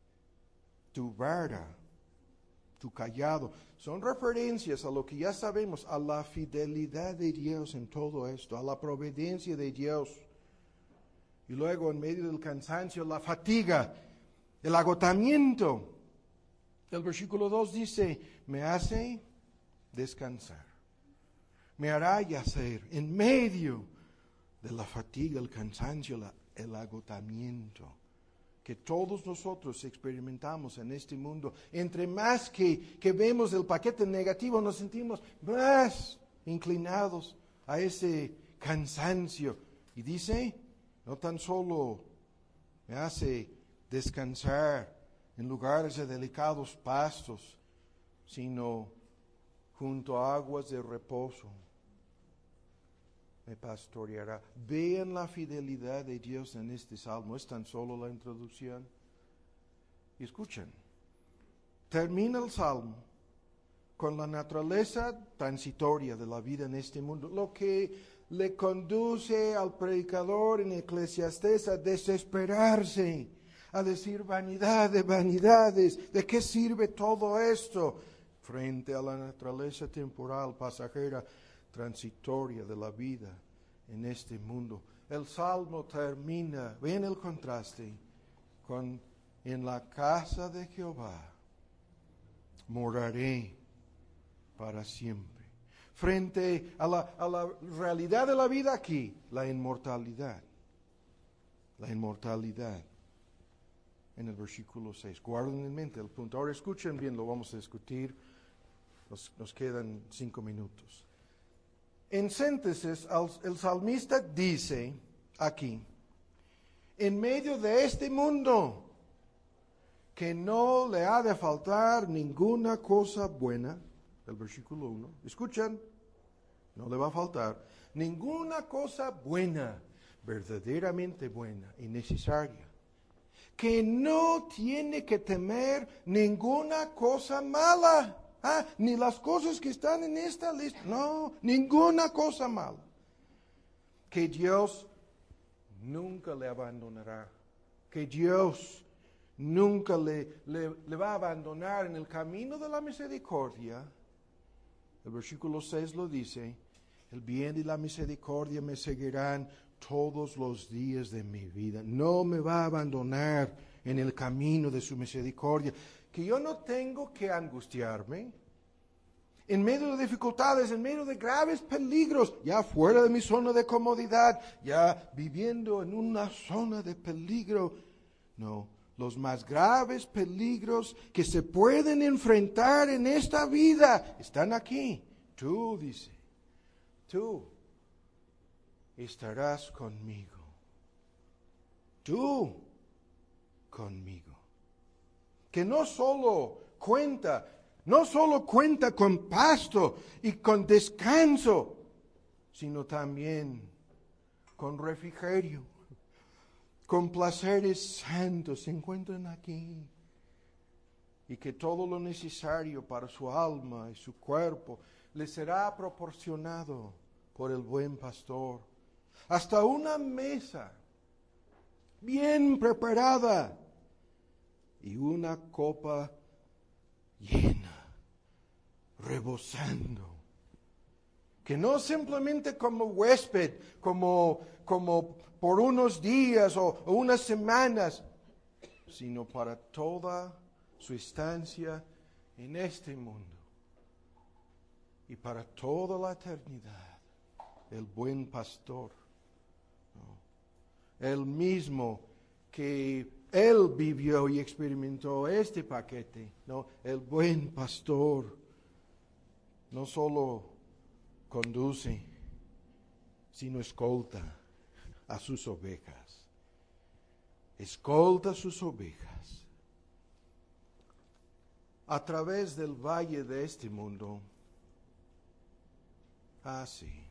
Tu vara, tu cayado, son referencias a lo que ya sabemos, a la fidelidad de Dios en todo esto, a la providencia de Dios. Y luego en medio del cansancio, la fatiga, el agotamiento. El versículo dos dice, me hace descansar, me hará yacer en medio de la fatiga, el cansancio, la, el agotamiento que todos nosotros experimentamos en este mundo. Entre más que, que vemos el paquete negativo, nos sentimos más inclinados a ese cansancio. Y dice, no tan solo me hace descansar en lugares de delicados pastos, sino junto a aguas de reposo me pastoreará. Vean la fidelidad de Dios en este salmo. Es tan solo la introducción. Y escuchen, termina el salmo con la naturaleza transitoria de la vida en este mundo, lo que le conduce al predicador en Eclesiastés a desesperarse, a decir vanidad de vanidades. ¿De qué sirve todo esto frente a la naturaleza temporal, pasajera, transitoria de la vida en este mundo? El salmo termina, ven el contraste, con en la casa de Jehová moraré para siempre. Frente a la, a la realidad de la vida aquí, la inmortalidad. La inmortalidad. En el versículo seis. Guarden en mente el punto. Ahora escuchen bien, lo vamos a discutir. Nos, nos quedan cinco minutos. En síntesis, el salmista dice aquí, en medio de este mundo, que no le ha de faltar ninguna cosa buena, el versículo uno, escuchan, no le va a faltar ninguna cosa buena, verdaderamente buena y necesaria, que no tiene que temer ninguna cosa mala, ah, ni las cosas que están en esta lista, no, ninguna cosa mala, que Dios nunca le abandonará, que Dios nunca le, le, le va a abandonar en el camino de la misericordia. El versículo seis lo dice, el bien y la misericordia me seguirán todos los días de mi vida. No me va a abandonar en el camino de su misericordia. Que yo no tengo que angustiarme en medio de dificultades, en medio de graves peligros, ya fuera de mi zona de comodidad, ya viviendo en una zona de peligro. No, los más graves peligros que se pueden enfrentar en esta vida están aquí. Tú, dice, tú estarás conmigo. Tú conmigo. Que no solo cuenta, no solo cuenta con pasto y con descanso, sino también con refrigerio, con placeres santos se encuentran aquí. Y que todo lo necesario para su alma y su cuerpo le será proporcionado por el buen pastor. Hasta una mesa bien preparada y una copa llena, rebosando. Que no simplemente como huésped, como, como por unos días o, o unas semanas, sino para toda su estancia en este mundo y para toda la eternidad. El buen pastor, ¿no? El mismo que él vivió y experimentó este paquete, ¿no? El buen pastor no solo conduce, sino escolta a sus ovejas. Escolta a sus ovejas a través del valle de este mundo. Así. Ah,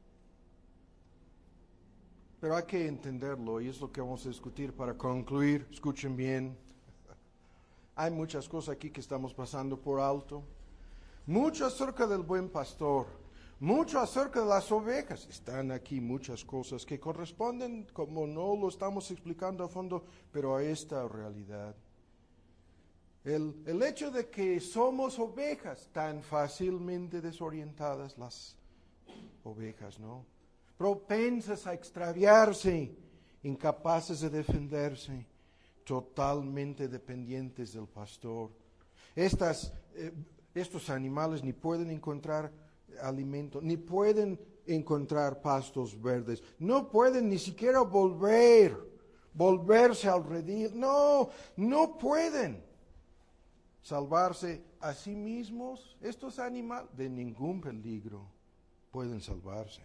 pero hay que entenderlo y es lo que vamos a discutir para concluir. Escuchen bien. Hay muchas cosas aquí que estamos pasando por alto. Mucho acerca del buen pastor. Mucho acerca de las ovejas. Están aquí muchas cosas que corresponden, como no lo estamos explicando a fondo, pero a esta realidad. El, el hecho de que somos ovejas, tan fácilmente desorientadas las ovejas, ¿no? Propensas a extraviarse, incapaces de defenderse, totalmente dependientes del pastor. Estas, eh, estos animales ni pueden encontrar alimento, ni pueden encontrar pastos verdes, no pueden ni siquiera volver, volverse al redil, no, no pueden salvarse a sí mismos. Estos animales de ningún peligro pueden salvarse.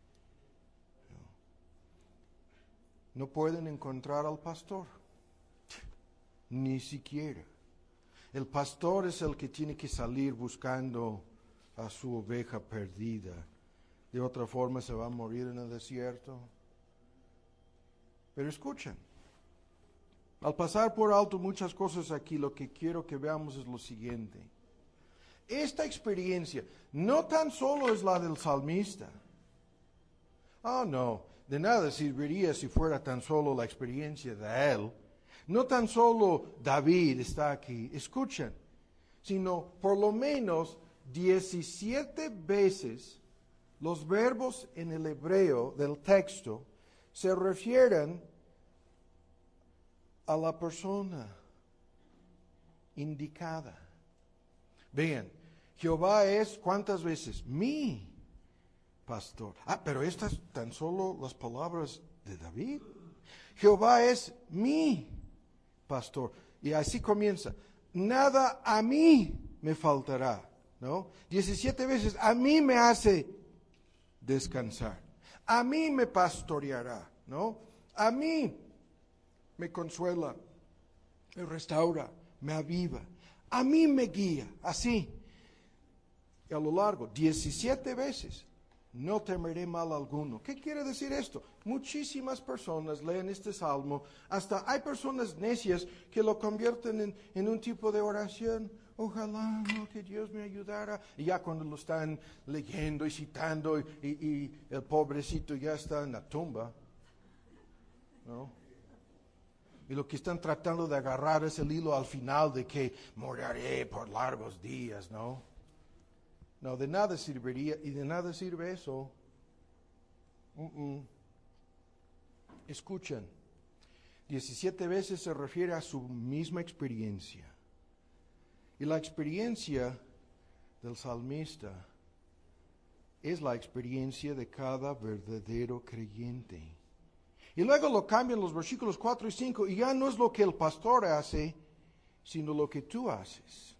No pueden encontrar al pastor, ni siquiera. El pastor es el que tiene que salir buscando a su oveja perdida. De otra forma se va a morir en el desierto. Pero escuchen, al pasar por alto muchas cosas aquí, lo que quiero que veamos es lo siguiente. Esta experiencia no tan solo es la del salmista. Oh, no. De nada serviría si fuera tan solo la experiencia de él. No tan solo David está aquí, escuchen, sino por lo menos diecisiete veces los verbos en el hebreo del texto se refieren a la persona indicada. Vean, Jehová es, ¿cuántas veces? Mi pastor. Ah, pero estas tan solo las palabras de David. Jehová es mi pastor. Y así comienza. Nada a mí me faltará, ¿no? diecisiete veces, a mí me hace descansar. A mí me pastoreará, ¿no? A mí me consuela, me restaura, me aviva. A mí me guía, así. Y a lo largo, diecisiete veces, no temeré mal alguno. ¿Qué quiere decir esto? Muchísimas personas leen este salmo, hasta hay personas necias que lo convierten en, en un tipo de oración. Ojalá, no, que Dios me ayudara. Y ya cuando lo están leyendo y citando, y, y, y el pobrecito ya está en la tumba, ¿no? Y lo que están tratando de agarrar es el hilo al final de que moriré por largos días, ¿no? No, de nada serviría, y de nada sirve eso. Uh-uh. Escuchen, diecisiete veces se refiere a su misma experiencia. Y la experiencia del salmista es la experiencia de cada verdadero creyente. Y luego lo cambian los versículos cuatro y cinco, y ya no es lo que el pastor hace, sino lo que tú haces.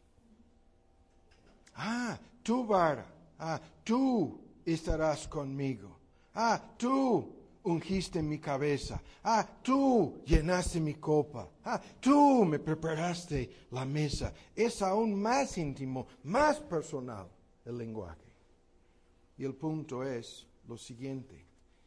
Ah, tu vara, ah, tú estarás conmigo. Ah, tú ungiste mi cabeza. Ah, tú llenaste mi copa. Ah, tú me preparaste la mesa. Es aún más íntimo, más personal el lenguaje. Y el punto es lo siguiente.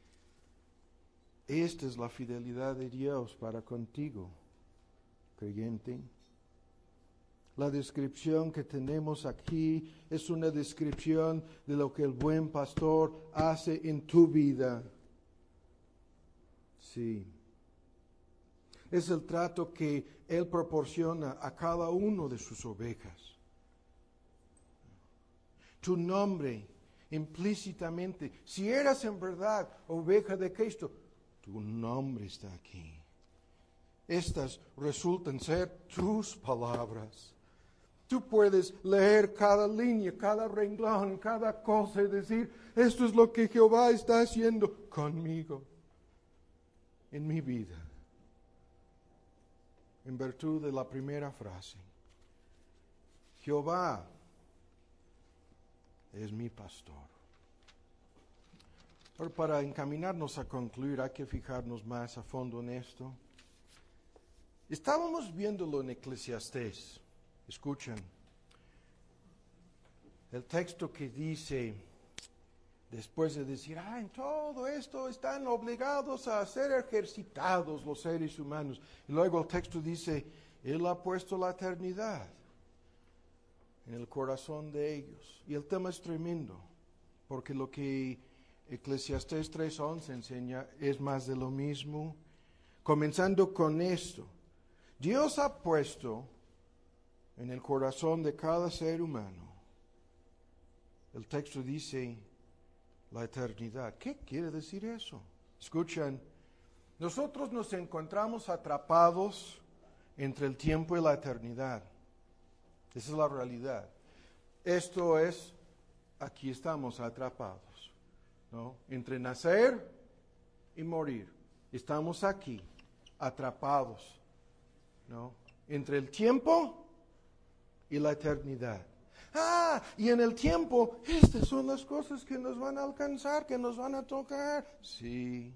Esta es la fidelidad de Dios para contigo, creyente. La descripción que tenemos aquí es una descripción de lo que el buen pastor hace en tu vida. Sí. Es el trato que Él proporciona a cada uno de sus ovejas. Tu nombre, implícitamente, si eras en verdad oveja de Cristo, tu nombre está aquí. Estas resultan ser tus palabras. Tú puedes leer cada línea, cada renglón, cada cosa y decir, esto es lo que Jehová está haciendo conmigo, en mi vida. En virtud de la primera frase, Jehová es mi pastor. Pero para encaminarnos a concluir hay que fijarnos más a fondo en esto. Estábamos viéndolo en Eclesiastés. Escuchen, el texto que dice, después de decir, ah, en todo esto están obligados a ser ejercitados los seres humanos. Y luego el texto dice, Él ha puesto la eternidad en el corazón de ellos. Y el tema es tremendo, porque lo que Eclesiastés tres once enseña es más de lo mismo. Comenzando con esto, Dios ha puesto en el corazón de cada ser humano, el texto dice, la eternidad. ¿Qué quiere decir eso? Escuchen, nosotros nos encontramos atrapados entre el tiempo y la eternidad. Esa es la realidad. Esto es, aquí estamos atrapados, ¿no? Entre nacer y morir. Estamos aquí, atrapados, ¿no? Entre el tiempo y la eternidad. Ah, y en el tiempo, estas son las cosas que nos van a alcanzar, que nos van a tocar. Sí.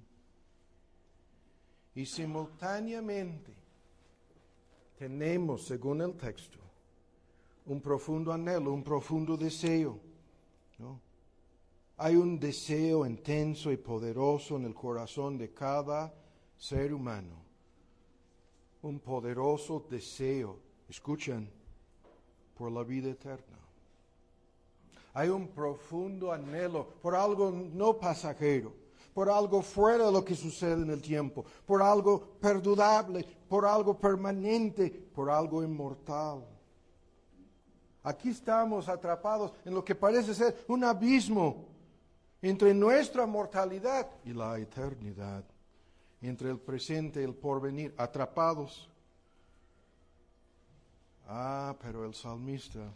Y simultáneamente tenemos, según el texto, un profundo anhelo, un profundo deseo, ¿no? Hay un deseo intenso y poderoso en el corazón de cada ser humano. Un poderoso deseo, escuchen, por la vida eterna. Hay un profundo anhelo por algo no pasajero, por algo fuera de lo que sucede en el tiempo, por algo perdurable, por algo permanente, por algo inmortal. Aquí estamos atrapados en lo que parece ser un abismo entre nuestra mortalidad y la eternidad, entre el presente y el porvenir, atrapados. Ah, pero el salmista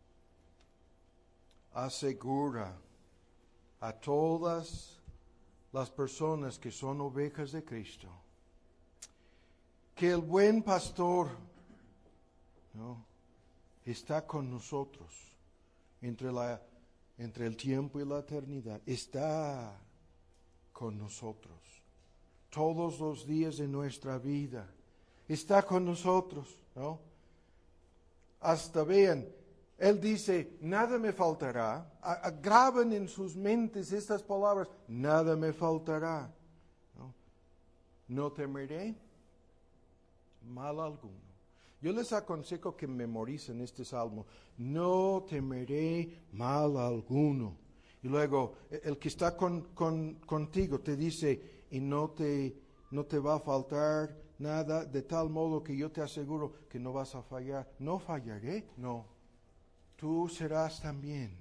asegura a todas las personas que son ovejas de Cristo que el buen pastor, ¿no?, está con nosotros entre, la, entre el tiempo y la eternidad. Está con nosotros todos los días de nuestra vida. Está con nosotros, ¿no? Hasta vean, Él dice, nada me faltará. A, graben en sus mentes estas palabras, nada me faltará. No, no temeré mal alguno. Yo les aconsejo que memoricen este salmo. No temeré mal alguno. Y luego, el que está con, con, contigo te dice, y no te, no te va a faltar nada, de tal modo que yo te aseguro que no vas a fallar. No fallaré, no. Tú serás también,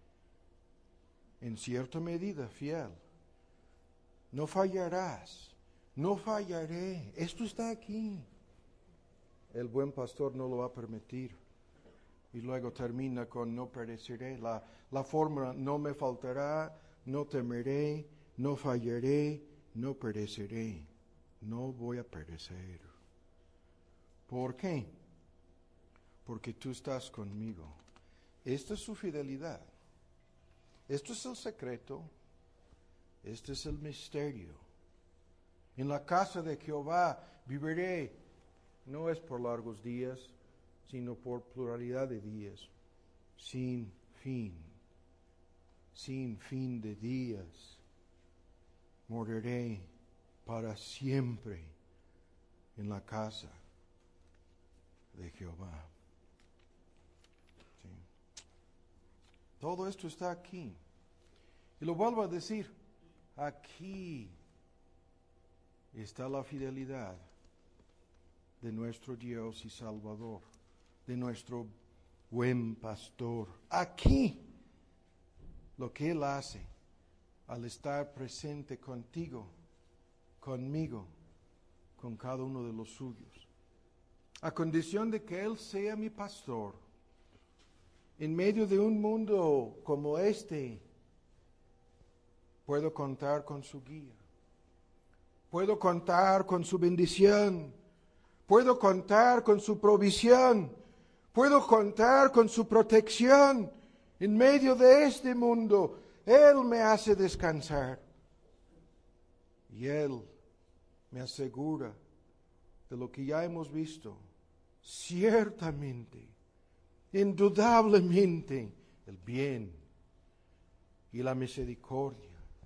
en cierta medida, fiel. No fallarás, no fallaré. Esto está aquí. El buen pastor no lo va a permitir. Y luego termina con no pereceré. La, la fórmula, no me faltará, no temeré, no fallaré, no pereceré. No voy a perecer. ¿Por qué? Porque tú estás conmigo. Esta es su fidelidad. Esto es el secreto. Este es el misterio. En la casa de Jehová viviré. No es por largos días, sino por pluralidad de días. Sin fin. Sin fin de días. Moraré para siempre en la casa de Jehová. Sí. Todo esto está aquí. Y lo vuelvo a decir, aquí está la fidelidad de nuestro Dios y Salvador, de nuestro buen pastor. Aquí, lo que Él hace al estar presente contigo, conmigo, con cada uno de los suyos, a condición de que Él sea mi pastor, en medio de un mundo como este, puedo contar con su guía, puedo contar con su bendición, puedo contar con su provisión, puedo contar con su protección. En medio de este mundo, Él me hace descansar. Y Él me asegura de lo que ya hemos visto. Ciertamente, indudablemente, el bien y la misericordia.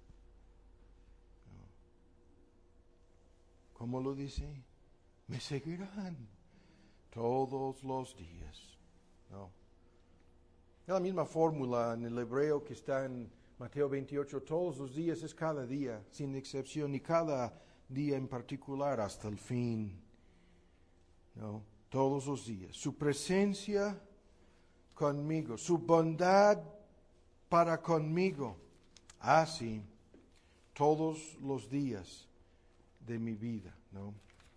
¿Cómo lo dice? Me seguirán todos los días. No. Es la misma fórmula en el hebreo que está en Mateo veintiocho. Todos los días es cada día, sin excepción, y cada día en particular hasta el fin. No. Todos los días. Su presencia conmigo, su bondad para conmigo. Así, todos los días de mi vida, ¿no?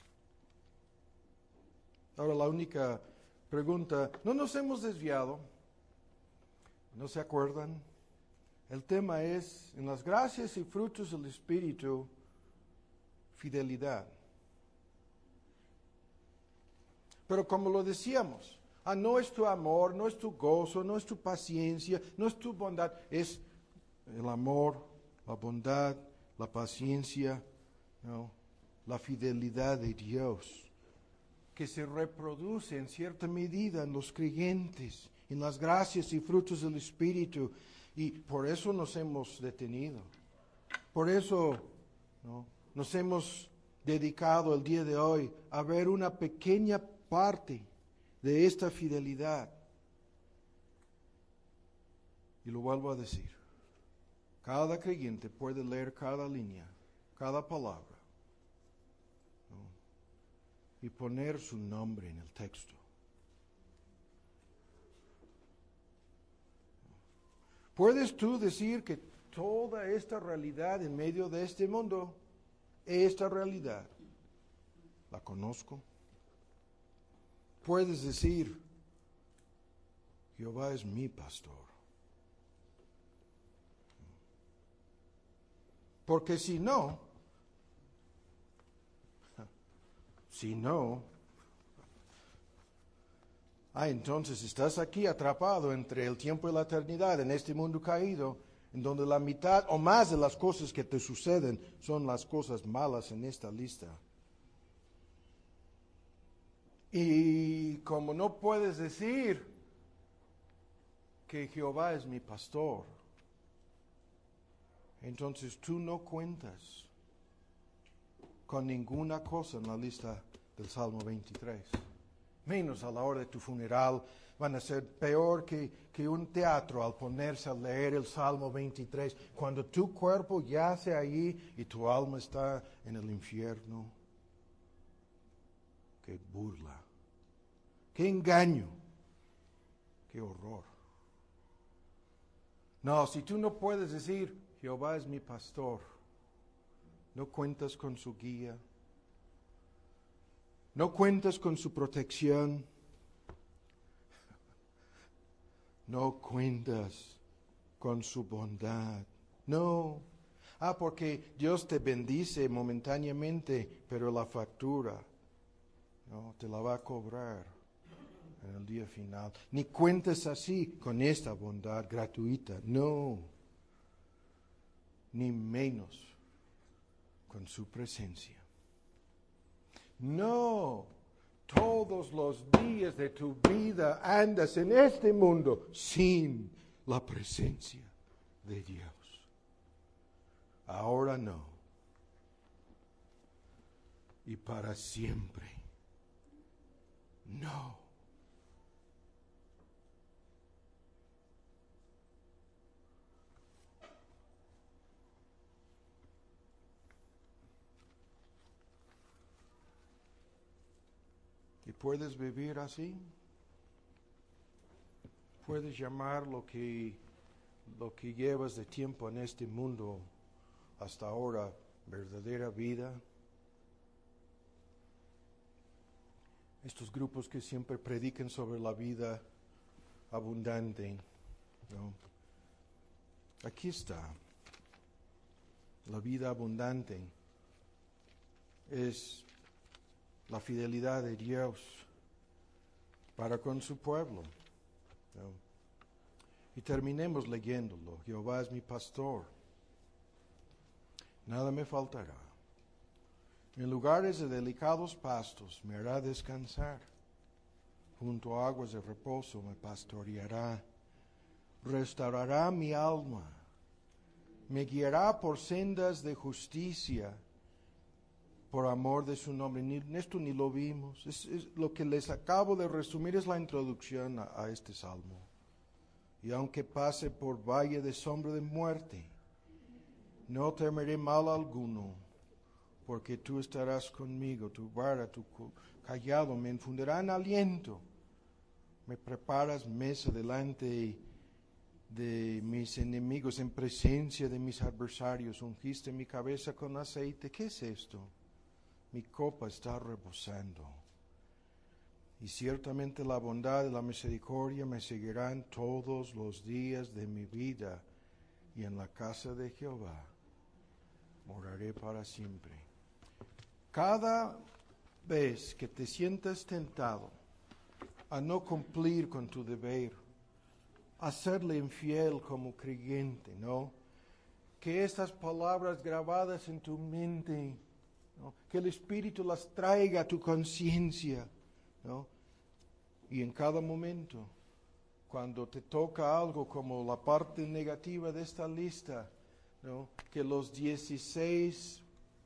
Ahora la única pregunta, ¿no nos hemos desviado? ¿No se acuerdan? El tema es, en las gracias y frutos del Espíritu, fidelidad. Pero como lo decíamos, ah, no es tu amor, no es tu gozo, no es tu paciencia, no es tu bondad, es el amor, la bondad, la paciencia, ¿no?, la fidelidad de Dios, que se reproduce en cierta medida en los creyentes, en las gracias y frutos del Espíritu. Y por eso nos hemos detenido. Por eso, ¿no?, nos hemos dedicado el día de hoy a ver una pequeña parte de esta fidelidad. Y lo vuelvo a decir. Cada creyente puede leer cada línea, cada palabra, y poner su nombre en el texto. ¿Puedes tú decir que toda esta realidad en medio de este mundo, esta realidad, la conozco? ¿Puedes decir, Jehová es mi pastor. Porque si no, si no, ah, entonces estás aquí atrapado entre el tiempo y la eternidad, en este mundo caído, en donde la mitad o más de las cosas que te suceden son las cosas malas en esta lista. Y como no puedes decir que Jehová es mi pastor, entonces tú no cuentas con ninguna cosa en la lista del Salmo veintitrés. Menos a la hora de tu funeral, van a ser peor que, que un teatro al ponerse a leer el Salmo veintitrés, cuando tu cuerpo yace allí y tu alma está en el infierno. Qué burla, qué engaño, qué horror. No, si tú no puedes decir, Jehová es mi pastor, no cuentas con su guía, no cuentas con su protección, no cuentas con su bondad, no. Ah, porque Dios te bendice momentáneamente, pero la factura, no, te la va a cobrar en el día final. Ni cuentas así con esta bondad gratuita, no. Ni menos con su presencia. No, todos los días de tu vida andas en este mundo sin la presencia de Dios. Ahora no. Y para siempre. No. ¿Y puedes vivir así? ¿Puedes llamar lo que, lo que llevas de tiempo en este mundo hasta ahora verdadera vida? Estos grupos que siempre predican sobre la vida abundante, ¿no? Aquí está. La vida abundante es la fidelidad de Dios para con su pueblo, ¿no? Y terminemos leyéndolo. Jehová es mi pastor, nada me faltará. En lugares de delicados pastos me hará descansar. Junto a aguas de reposo me pastoreará. Restaurará mi alma. Me guiará por sendas de justicia, por amor de su nombre. Ni, esto ni lo vimos. Es, es, lo que les acabo de resumir es la introducción a, a este salmo. Y aunque pase por valle de sombra de muerte, no temeré mal alguno, porque tú estarás conmigo. Tu vara, tu callado me infundirán aliento. Me preparas mesa delante de mis enemigos, en presencia de mis adversarios. Ungiste mi cabeza con aceite. ¿Qué es esto? Mi copa está rebosando. Y ciertamente la bondad y la misericordia me seguirán todos los días de mi vida, y en la casa de Jehová moraré para siempre. Cada vez que te sientas tentado a no cumplir con tu deber, a serle infiel como creyente, ¿no? Que estas palabras grabadas en tu mente, ¿no? Que el Espíritu las traiga a tu conciencia, ¿no? Y en cada momento, cuando te toca algo como la parte negativa de esta lista, ¿no? Que los dieciséis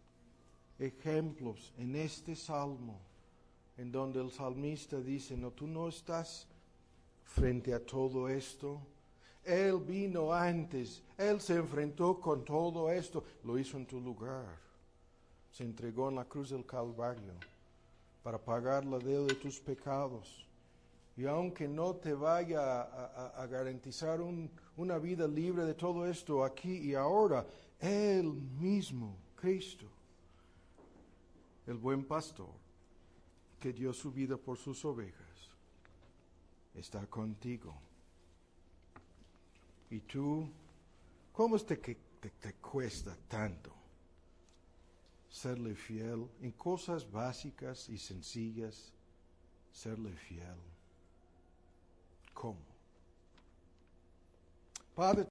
ejemplos en este salmo, en donde el salmista dice, no, tú no estás frente a todo esto. Él vino antes, Él se enfrentó con todo esto, lo hizo en tu lugar. Se entregó en la cruz del Calvario para pagar la deuda de tus pecados. Y aunque no te vaya a, a, a garantizar un, una vida libre de todo esto aquí y ahora, Él mismo, Cristo, el buen pastor, que dio su vida por sus ovejas, está contigo ¿Y tú? ¿Cómo es que te, te cuesta tanto serle fiel en cosas básicas y sencillas? Serle fiel. ¿Cómo? Padre,